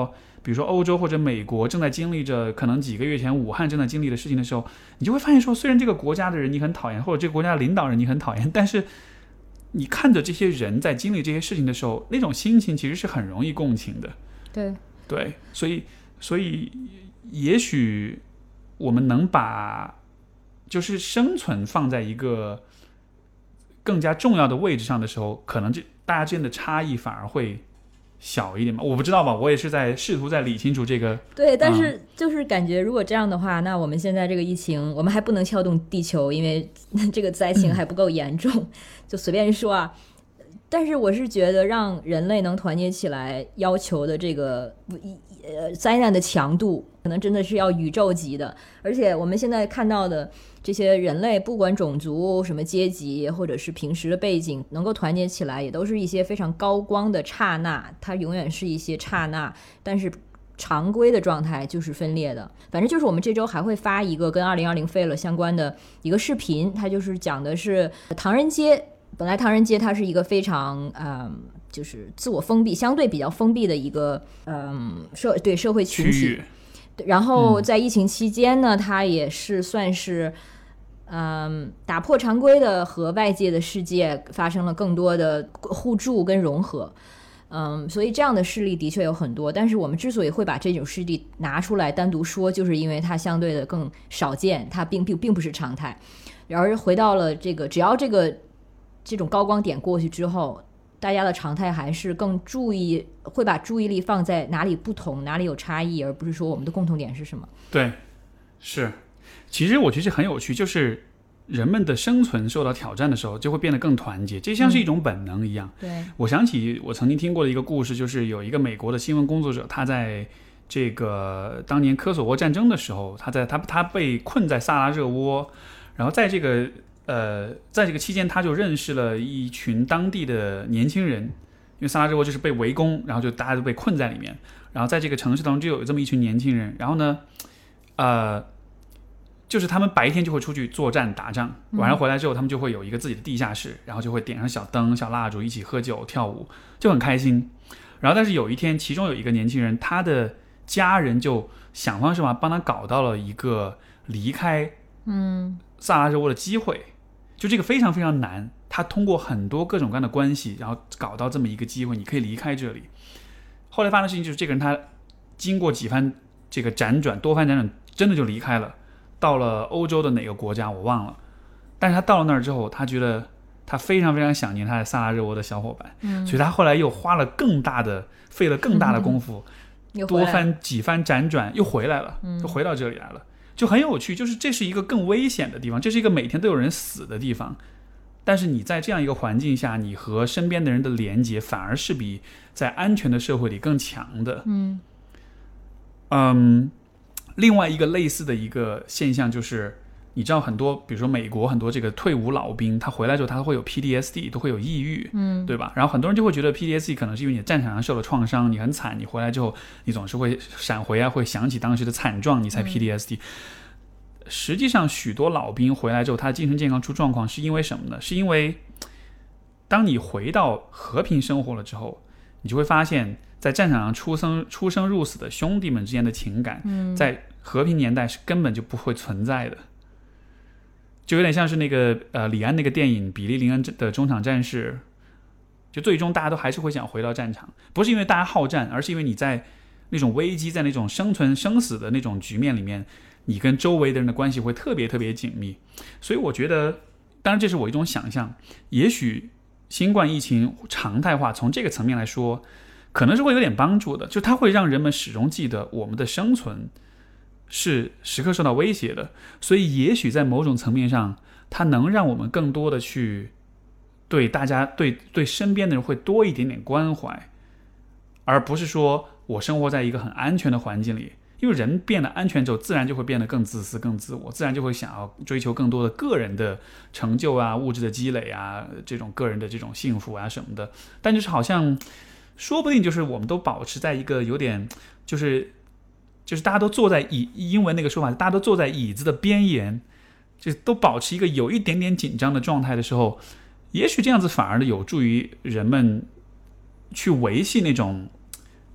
比如说欧洲或者美国正在经历着可能几个月前武汉正在经历的事情的时候，你就会发现说，虽然这个国家的人你很讨厌，或者这个国家的领导人你很讨厌，但是你看着这些人在经历这些事情的时候，那种心情其实是很容易共情的。 对对，所以所以也许我们能把就是生存放在一个更加重要的位置上的时候，可能这大家之间的差异反而会小一点嘛，我不知道吧，我也是在试图在理清楚这个。 对，但是就是感觉如果这样的话，嗯、那我们现在这个疫情，我们还不能撬动地球，因为这个灾情还不够严重，嗯、就随便说啊。但是我是觉得让人类能团结起来，要求的这个呃灾难的强度，可能真的是要宇宙级的。而且我们现在看到的这些人类，不管种族、什么阶级，或者是平时的背景，能够团结起来，也都是一些非常高光的刹那。它永远是一些刹那，但是常规的状态就是分裂的。反正就是我们这周还会发一个跟二零二零废了相关的一个视频，它就是讲的是唐人街。本来唐人街它是一个非常嗯，就是自我封闭，相对比较封闭的一个嗯社对社会群体。然后在疫情期间呢，嗯、它也是算是嗯打破常规的和外界的世界发生了更多的互助跟融合。嗯，所以这样的事例的确有很多，但是我们之所以会把这种事例拿出来单独说，就是因为它相对的更少见，它并并并不是常态。然而回到了这个，只要这个。这种高光点过去之后，大家的常态还是更注意，会把注意力放在哪里不同，哪里有差异，而不是说我们的共同点是什么。 对，是。其实我觉得很有趣，就是人们的生存受到挑战的时候，就会变得更团结，这像是一种本能一样。 嗯、对， 我想起我曾经听过的一个故事，就是有一个美国的新闻工作者，他在这个当年科索沃战争的时候，他在他他被困在萨拉热窝，然后在这个。呃，在这个期间，他就认识了一群当地的年轻人，因为萨拉热窝就是被围攻，然后就大家都被困在里面。然后在这个城市当中就有这么一群年轻人，然后呢，呃，就是他们白天就会出去作战打仗，晚上回来之后，他们就会有一个自己的地下室，然后就会点上小灯、小蜡烛，一起喝酒跳舞，就很开心。然后但是有一天，其中有一个年轻人，他的家人就想方设法帮他搞到了一个离开嗯萨拉热窝的机会。就这个非常非常难，他通过很多各种各样的关系，然后搞到这么一个机会，你可以离开这里。后来发生的事情就是，这个人他经过几番这个辗转，多番辗转，真的就离开了，到了欧洲的哪个国家我忘了。但是他到了那儿之后，他觉得他非常非常想念他在萨拉热窝的小伙伴，嗯、所以他后来又花了更大的，费了更大的功夫， 嗯、 多番几番辗转又回来了， 嗯、 又回到这里来了。就很有趣，就是这是一个更危险的地方，这是一个每天都有人死的地方，但是你在这样一个环境下，你和身边的人的连接反而是比在安全的社会里更强的。 嗯嗯，另外一个类似的一个现象就是，你知道很多，比如说美国很多这个退伍老兵，他回来之后他会有 P T S D， 都会有抑郁， 嗯， 对吧？然后很多人就会觉得 P T S D 可能是因为你战场上受了创伤，你很惨，你回来之后你总是会闪回啊，会想起当时的惨状，你才 P T S D。嗯、实际上，许多老兵回来之后，他的精神健康出状况是因为什么呢？是因为当你回到和平生活了之后，你就会发现，在战场上出生出生入死的兄弟们之间的情感， 嗯、 在和平年代是根本就不会存在的。就有点像是那个呃李安那个电影《比利林恩的中场战事》，就最终大家都还是会想回到战场，不是因为大家好战，而是因为你在那种危机，在那种生存生死的那种局面里面，你跟周围的人的关系会特别特别紧密。所以我觉得，当然这是我一种想象，也许新冠疫情常态化，从这个层面来说，可能是会有点帮助的，就它会让人们始终记得我们的生存是时刻受到威胁的，所以也许在某种层面上，它能让我们更多的去对大家、对对身边的人会多一点点关怀，而不是说我生活在一个很安全的环境里。因为人变得安全之后，自然就会变得更自私、更自我，自然就会想要追求更多的个人的成就啊、物质的积累啊、这种个人的这种幸福啊什么的。但就是好像，说不定就是我们都保持在一个有点就是。就是大家都坐在椅，英文那个说法，大家都坐在椅子的边沿，就都保持一个有一点点紧张的状态的时候，也许这样子反而有助于人们去维系那种为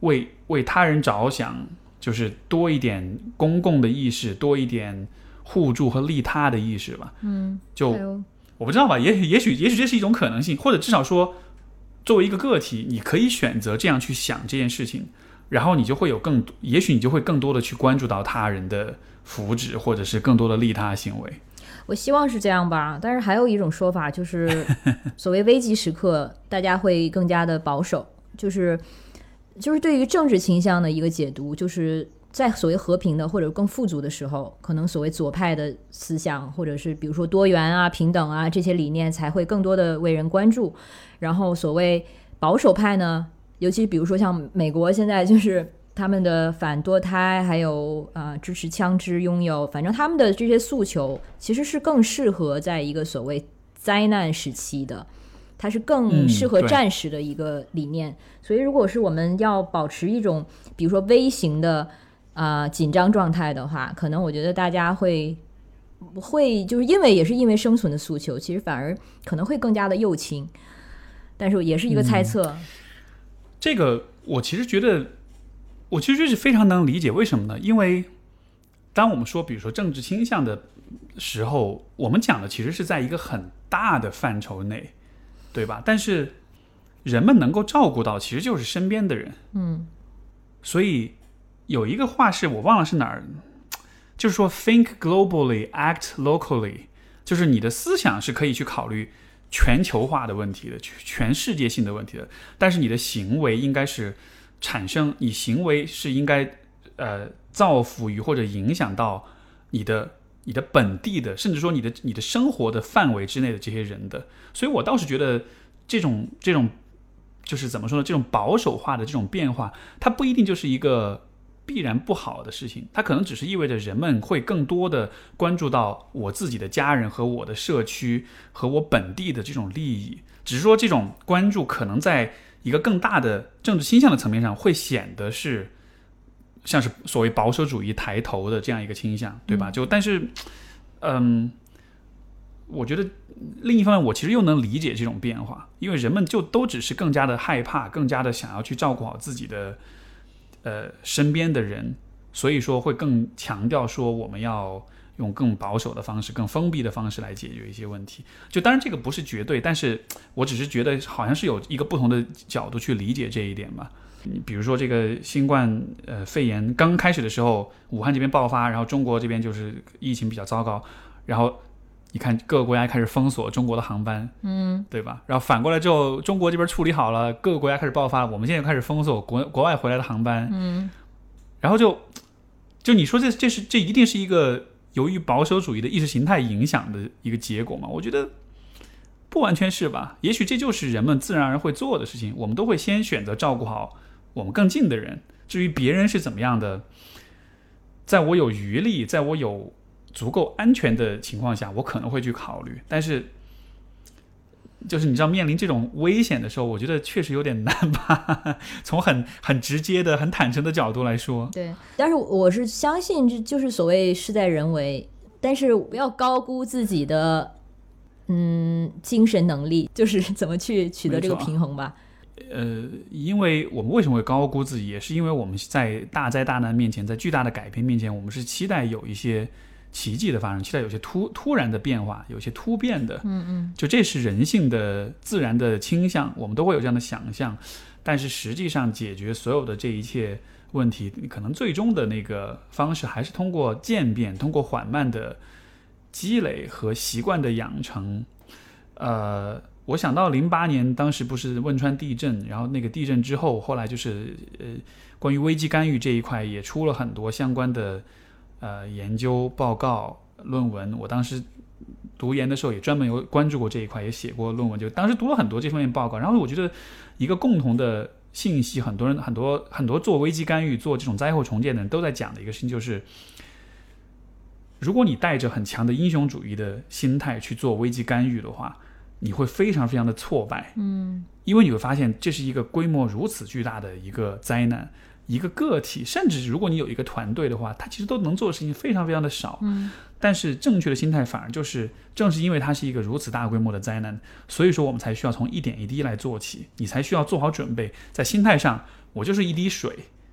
为他人着想，就是多一点公共的意识，多一点互助和利他的意识吧。 嗯， 就我不知道吧，也也许也许这是一种可能性，或者至少说，作为一个个体，你可以选择这样去想这件事情，然后你就会有更，也许你就会更多的去关注到他人的福祉，或者是更多的利他行为。 我希望是这样吧，但是还有一种说法就是，所谓危急时刻，大家会更加的保守，就是就是对于政治倾向的一个解读，就是在所谓和平的或者更富足的时候，可能所谓左派的思想，或者是比如说多元啊、平等啊这些理念才会更多的为人关注，然后所谓保守派呢，尤其比如说像美国现在就是他们的反堕胎，还有呃支持枪支拥有，反正他们的这些诉求其实是更适合在一个所谓灾难时期的，它是更适合战时的一个理念、嗯、所以如果是我们要保持一种比如说微型的呃紧张状态的话，可能我觉得大家会会就是因为也是因为生存的诉求，其实反而可能会更加的右倾，但是也是一个猜测、嗯、 这个我其实觉得我其实是非常能理解，为什么呢？因为当我们说比如说政治倾向的时候，我们讲的其实是在一个很大的范畴内，对吧？但是人们能够照顾到其实就是身边的人， 嗯， 所以有一个话是我忘了是哪儿，就是说 think globally, act locally， 就是你的思想是可以去考虑全球化的问题的，全世界性的问题的，但是你的行为应该是产生，你行为是应该呃造福于或者影响到你的你的本地的，甚至说你的你的生活的范围之内的这些人的。所以我倒是觉得这种这种就是怎么说呢，这种保守化的这种变化，它不一定就是一个必然不好的事情，它可能只是意味着人们会更多的关注到我自己的家人和我的社区和我本地的这种利益，只是说这种关注可能在一个更大的政治倾向的层面上会显得是像是所谓保守主义抬头的这样一个倾向，对吧？就但是嗯，我觉得另一方面我其实又能理解这种变化，因为人们就都只是更加的害怕，更加的想要去照顾好自己的呃身边的人，所以说会更强调说我们要用更保守的方式，更封闭的方式来解决一些问题。就当然这个不是绝对，但是我只是觉得好像是有一个不同的角度去理解这一点吧。比如说这个新冠呃肺炎刚开始的时候，武汉这边爆发，然后中国这边就是疫情比较糟糕，然后你看各个国家开始封锁中国的航班， 嗯， 对吧？然后反过来之后，中国这边处理好了，各个国家开始爆发，我们现在开始封锁国国外回来的航班， 嗯， 然后就就你说这这是这一定是一个由于保守主义的意识形态影响的一个结果吗？我觉得不完全是吧，也许这就是人们自然而然会做的事情，我们都会先选择照顾好我们更近的人，至于别人是怎么样的，在我有余力，在我有足够安全的情况下，我可能会去考虑，但是就是你知道面临这种危险的时候，我觉得确实有点难吧，从很很直接的很坦诚的角度来说。 对，但是我是相信这就是所谓事在人为，但是不要高估自己的嗯精神能力，就是怎么去取得这个平衡吧。 呃，因为我们为什么会高估自己，也是因为我们在大灾大难面前，在巨大的改变面前，我们是期待有一些奇迹的发生，期待有些突突然的变化，有些突变的， 嗯嗯， 就这是人性的自然的倾向，我们都会有这样的想象。但是实际上解决所有的这一切问题，可能最终的那个方式还是通过渐变，通过缓慢的积累和习惯的养成。呃。我想到零八年当时不是汶川地震，然后那个地震之后，后来就是呃关于危机干预这一块也出了很多相关的呃研究报告论文。我当时读研的时候也专门有关注过这一块，也写过论文，就当时读了很多这方面报告。然后我觉得一个共同的信息，很多人很多很多做危机干预做这种灾后重建的人都在讲的一个事情，就是如果你带着很强的英雄主义的心态去做危机干预的话，你会非常非常的挫败， 嗯， 因为你会发现这是一个规模如此巨大的一个灾难，一个个体，甚至如果你有一个团队的话，它其实都能做的事情非常非常的少， 嗯， 但是正确的心态反而就是正是因为它是一个如此大规模的灾难，所以说我们才需要从一点一滴来做起，你才需要做好准备，在心态上我就是一滴水，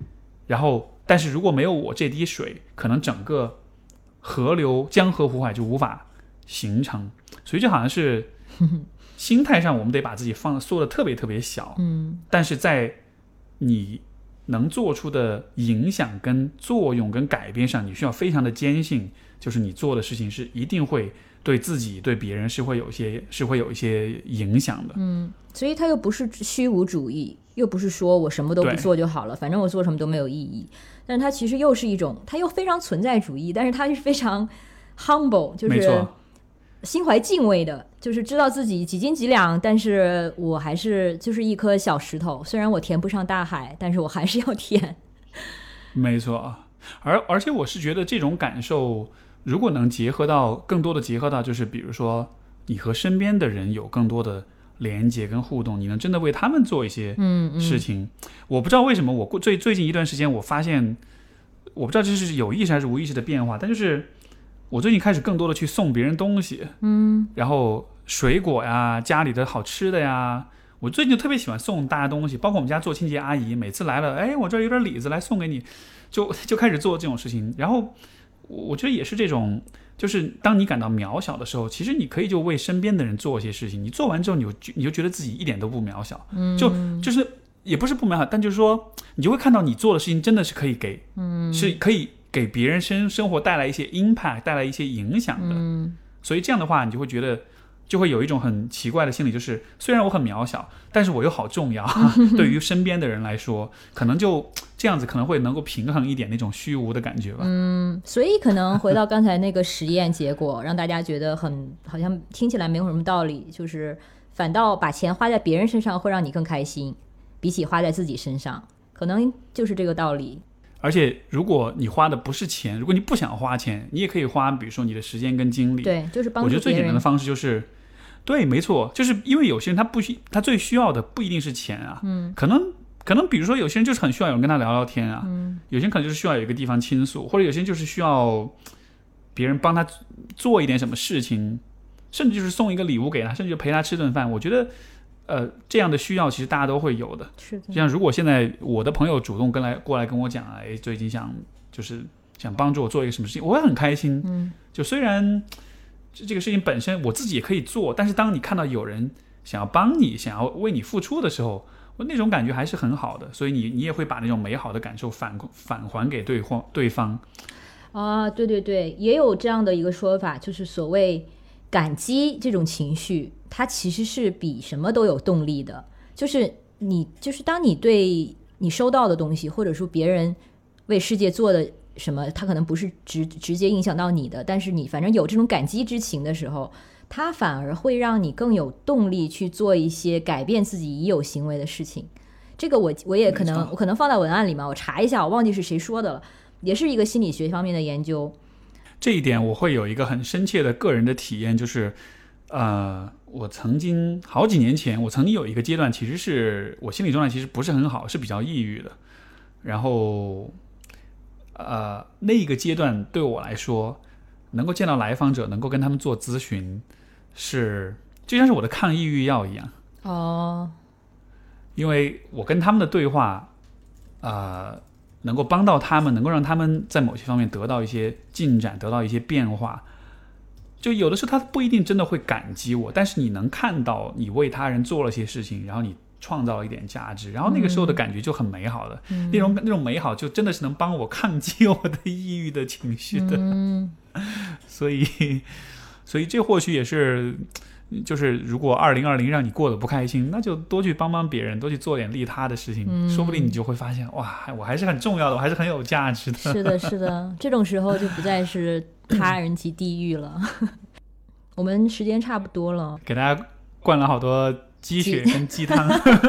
然后但是如果没有我这滴水，可能整个河流江河湖海就无法形成。所以就好像是心态上我们得把自己放缩的特别特别小， 嗯， 但是在你能做出的影响跟作用跟改变上，你需要非常的坚信，就是你做的事情是一定会对自己对别人是会有一些是会有一些影响的。 嗯，所以它又不是虚无主义，又不是说我什么都不做就好了，反正我做什么都没有意义。但是它其实又是一种，它又非常存在主义，但是它是非常 humble， 就是心怀敬畏的，就是知道自己几斤几两，但是我还是就是一颗小石头，虽然我填不上大海，但是我还是要填。 没错，而而且我是觉得这种感受如果能结合到更多的结合到就是比如说你和身边的人有更多的连接跟互动，你能真的为他们做一些事情。嗯嗯，我不知道为什么我最最近一段时间我发现，我不知道这是有意识还是无意识的变化，但就是我最近开始更多的去送别人东西， 嗯， 然后水果呀，家里的好吃的呀，我最近就特别喜欢送大家东西，包括我们家做清洁阿姨，每次来了，哎，我这儿有点李子来送给你，就就开始做这种事情。然后我觉得也是这种，就是当你感到渺小的时候，其实你可以就为身边的人做一些事情，你做完之后你就你就觉得自己一点都不渺小， 嗯， 就就是也不是不渺小，但就是说你就会看到你做的事情真的是可以给， 嗯， 是可以给别人生生活带来一些 impact， 带来一些影响的。 嗯，所以这样的话，你就会觉得就会有一种很奇怪的心理，就是虽然我很渺小，但是我又好重要。对于身边的人来说，可能就这样子可能会能够平衡一点那种虚无的感觉吧。 嗯，所以可能回到刚才那个实验结果，让大家觉得很好像听起来没有什么道理，就是反倒把钱花在别人身上会让你更开心，比起花在自己身上，可能就是这个道理。 而且如果你花的不是钱，如果你不想花钱，你也可以花比如说你的时间跟精力。 对，就是帮助别人。 我觉得最简单的方式就是对，没错，就是因为有些人他不需他最需要的不一定是钱啊， 嗯， 可能可能比如说有些人就是很需要有人跟他聊聊天啊， 嗯， 有些人可能就是需要有一个地方倾诉，或者有些人就是需要别人帮他做一点什么事情，甚至就是送一个礼物给他，甚至就陪他吃顿饭。我觉得呃，这样的需要其实大家都会有的。 是的。 就像如果现在我的朋友主动跟来过来跟我讲，哎，最近想就是想帮助我做一个什么事情，我会很开心。 嗯， 就虽然这个事情本身我自己也可以做，但是当你看到有人想要帮你，想要为你付出的时候，那种感觉还是很好的。所以你你也会把那种美好的感受返返还给对方对方。 啊，对对对，也有这样的一个说法，就是所谓感激这种情绪，它其实是比什么都有动力的。就是你，就是当你对你收到的东西，或者说别人为世界做的什么，它可能不是直直接影响到你的，但是你反正有这种感激之情的时候，它反而会让你更有动力去做一些改变自己已有行为的事情。这个我我也可能我可能放在文案里嘛，我查一下，我忘记是谁说的了，也是一个心理学方面的研究。 这一点我会有一个很深切的个人的体验，就是呃，我曾经好几年前，我曾经有一个阶段，其实是我心理状态其实不是很好，是比较抑郁的。然后呃，那个阶段对我来说，能够见到来访者，能够跟他们做咨询，是就像是我的抗抑郁药一样。 哦， 因为我跟他们的对话，呃，能够帮到他们，能够让他们在某些方面得到一些进展，得到一些变化。就有的时候他不一定真的会感激我，但是你能看到你为他人做了些事情，然后你创造了一点价值，然后那个时候的感觉就很美好的。嗯、那种那种美好就真的是能帮我抗击我的抑郁的情绪的。 嗯、 所以所以这或许也是，就是如果二零二零让你过得不开心，那就多去帮帮别人，多去做点利他的事情、嗯、说不定你就会发现，哇，我还是很重要的，我还是很有价值的。 是的是的，这种时候就不再是他人即地狱了。我们时间差不多了， 给大家灌了好多鸡血跟鸡汤。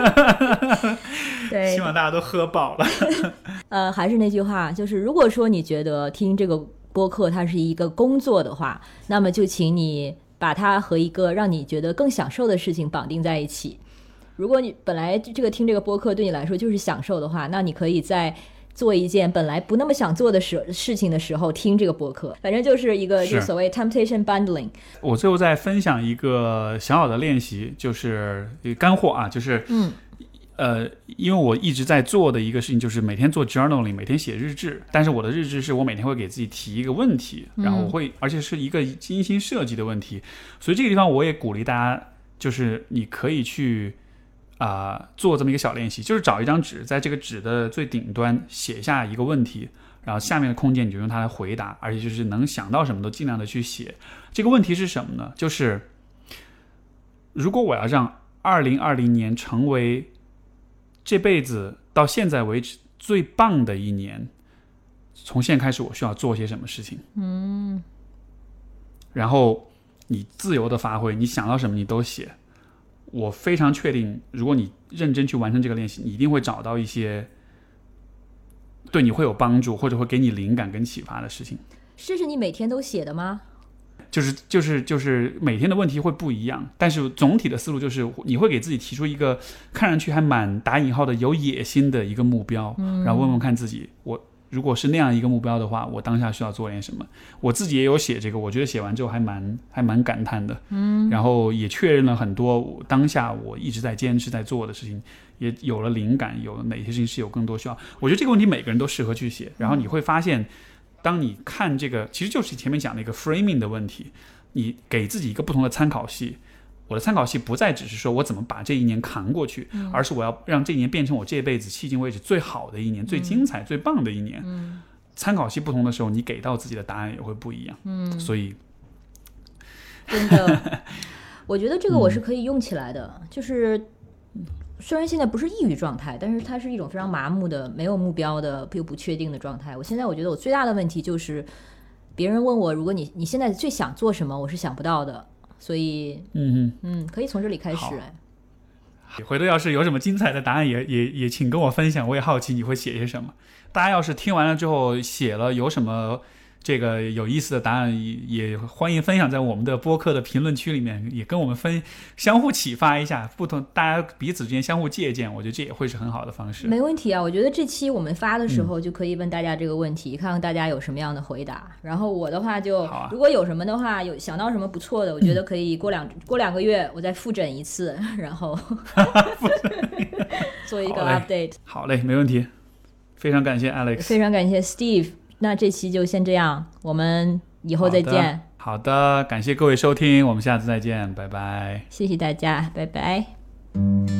对， 希望大家都喝饱了。 呃，还是那句话，就是如果说你觉得听这个播客它是一个工作的话，那么就请你把它和一个让你觉得更享受的事情绑定在一起。如果你本来这个听这个播客对你来说就是享受的话，那你可以在做一件本来不那么想做的事事情的时候听这个播客，反正就是一个就所谓 temptation bundling。 我最后再分享一个小小的练习，就是干货啊，就是嗯呃，因为我一直在做的一个事情就是每天做 journaling， 每天写日志，但是我的日志是我每天会给自己提一个问题，然后我会，而且是一个精心设计的问题，所以这个地方我也鼓励大家，就是你可以去啊、呃、做这么一个小练习，就是找一张纸，在这个纸的最顶端写下一个问题，然后下面的空间你就用它来回答，而且就是能想到什么都尽量的去写。这个问题是什么呢？就是如果我要让二零二零年成为这辈子到现在为止最棒的一年，从现在开始我需要做些什么事情？ 嗯， 然后你自由的发挥，你想到什么你都写。我非常确定，如果你认真去完成这个练习，你一定会找到一些对你会有帮助或者会给你灵感跟启发的事情。 这是你每天都写的吗？ 就是就是就是每天的问题会不一样，但是总体的思路就是你会给自己提出一个看上去还蛮打引号的有野心的一个目标，嗯、然后问问看自己，我如果是那样一个目标的话，我当下需要做点什么。我自己也有写这个，我觉得写完之后还蛮还蛮感叹的，嗯，然后也确认了很多当下我一直在坚持在做的事情，也有了灵感，有哪些事情是有更多需要。我觉得这个问题每个人都适合去写，然后你会发现。当你看这个，其实就是前面讲的一个 framing 的问题，你给自己一个不同的参考系。我的参考系不再只是说我怎么把这一年扛过去，嗯、而是我要让这一年变成我这辈子迄今为止最好的一年、嗯、最精彩、最棒的一年。嗯、参考系不同的时候，你给到自己的答案也会不一样。嗯，所以真的，我觉得这个我是可以用起来的，嗯、就是。虽然现在不是抑郁状态，但是它是一种非常麻木的、没有目标的又不确定的状态。我现在我觉得我最大的问题就是，别人问我，如果你你现在最想做什么，我是想不到的。所以，嗯嗯，可以从这里开始。哎， 回头要是有什么精彩的答案也，也也也请跟我分享。我也好奇你会写些什么。大家要是听完了之后写了有什么这个有意思的答案，也欢迎分享在我们的播客的评论区里面，也跟我们分相互启发一下，不同大家彼此之间相互借鉴，我觉得这也会是很好的方式。 没问题啊，我觉得这期我们发的时候就可以问大家这个问题，嗯、看看大家有什么样的回答。然后我的话就，啊、如果有什么的话，有想到什么不错的，我觉得可以过两、嗯、过两个月我再复诊一次，然后做一个 update。 好嘞，没问题。非常感谢 Alex， 非常感谢 Steve。那这期就先这样，我们以后再见。 好的，好的，感谢各位收听，我们下次再见，拜拜。 谢谢大家，拜拜。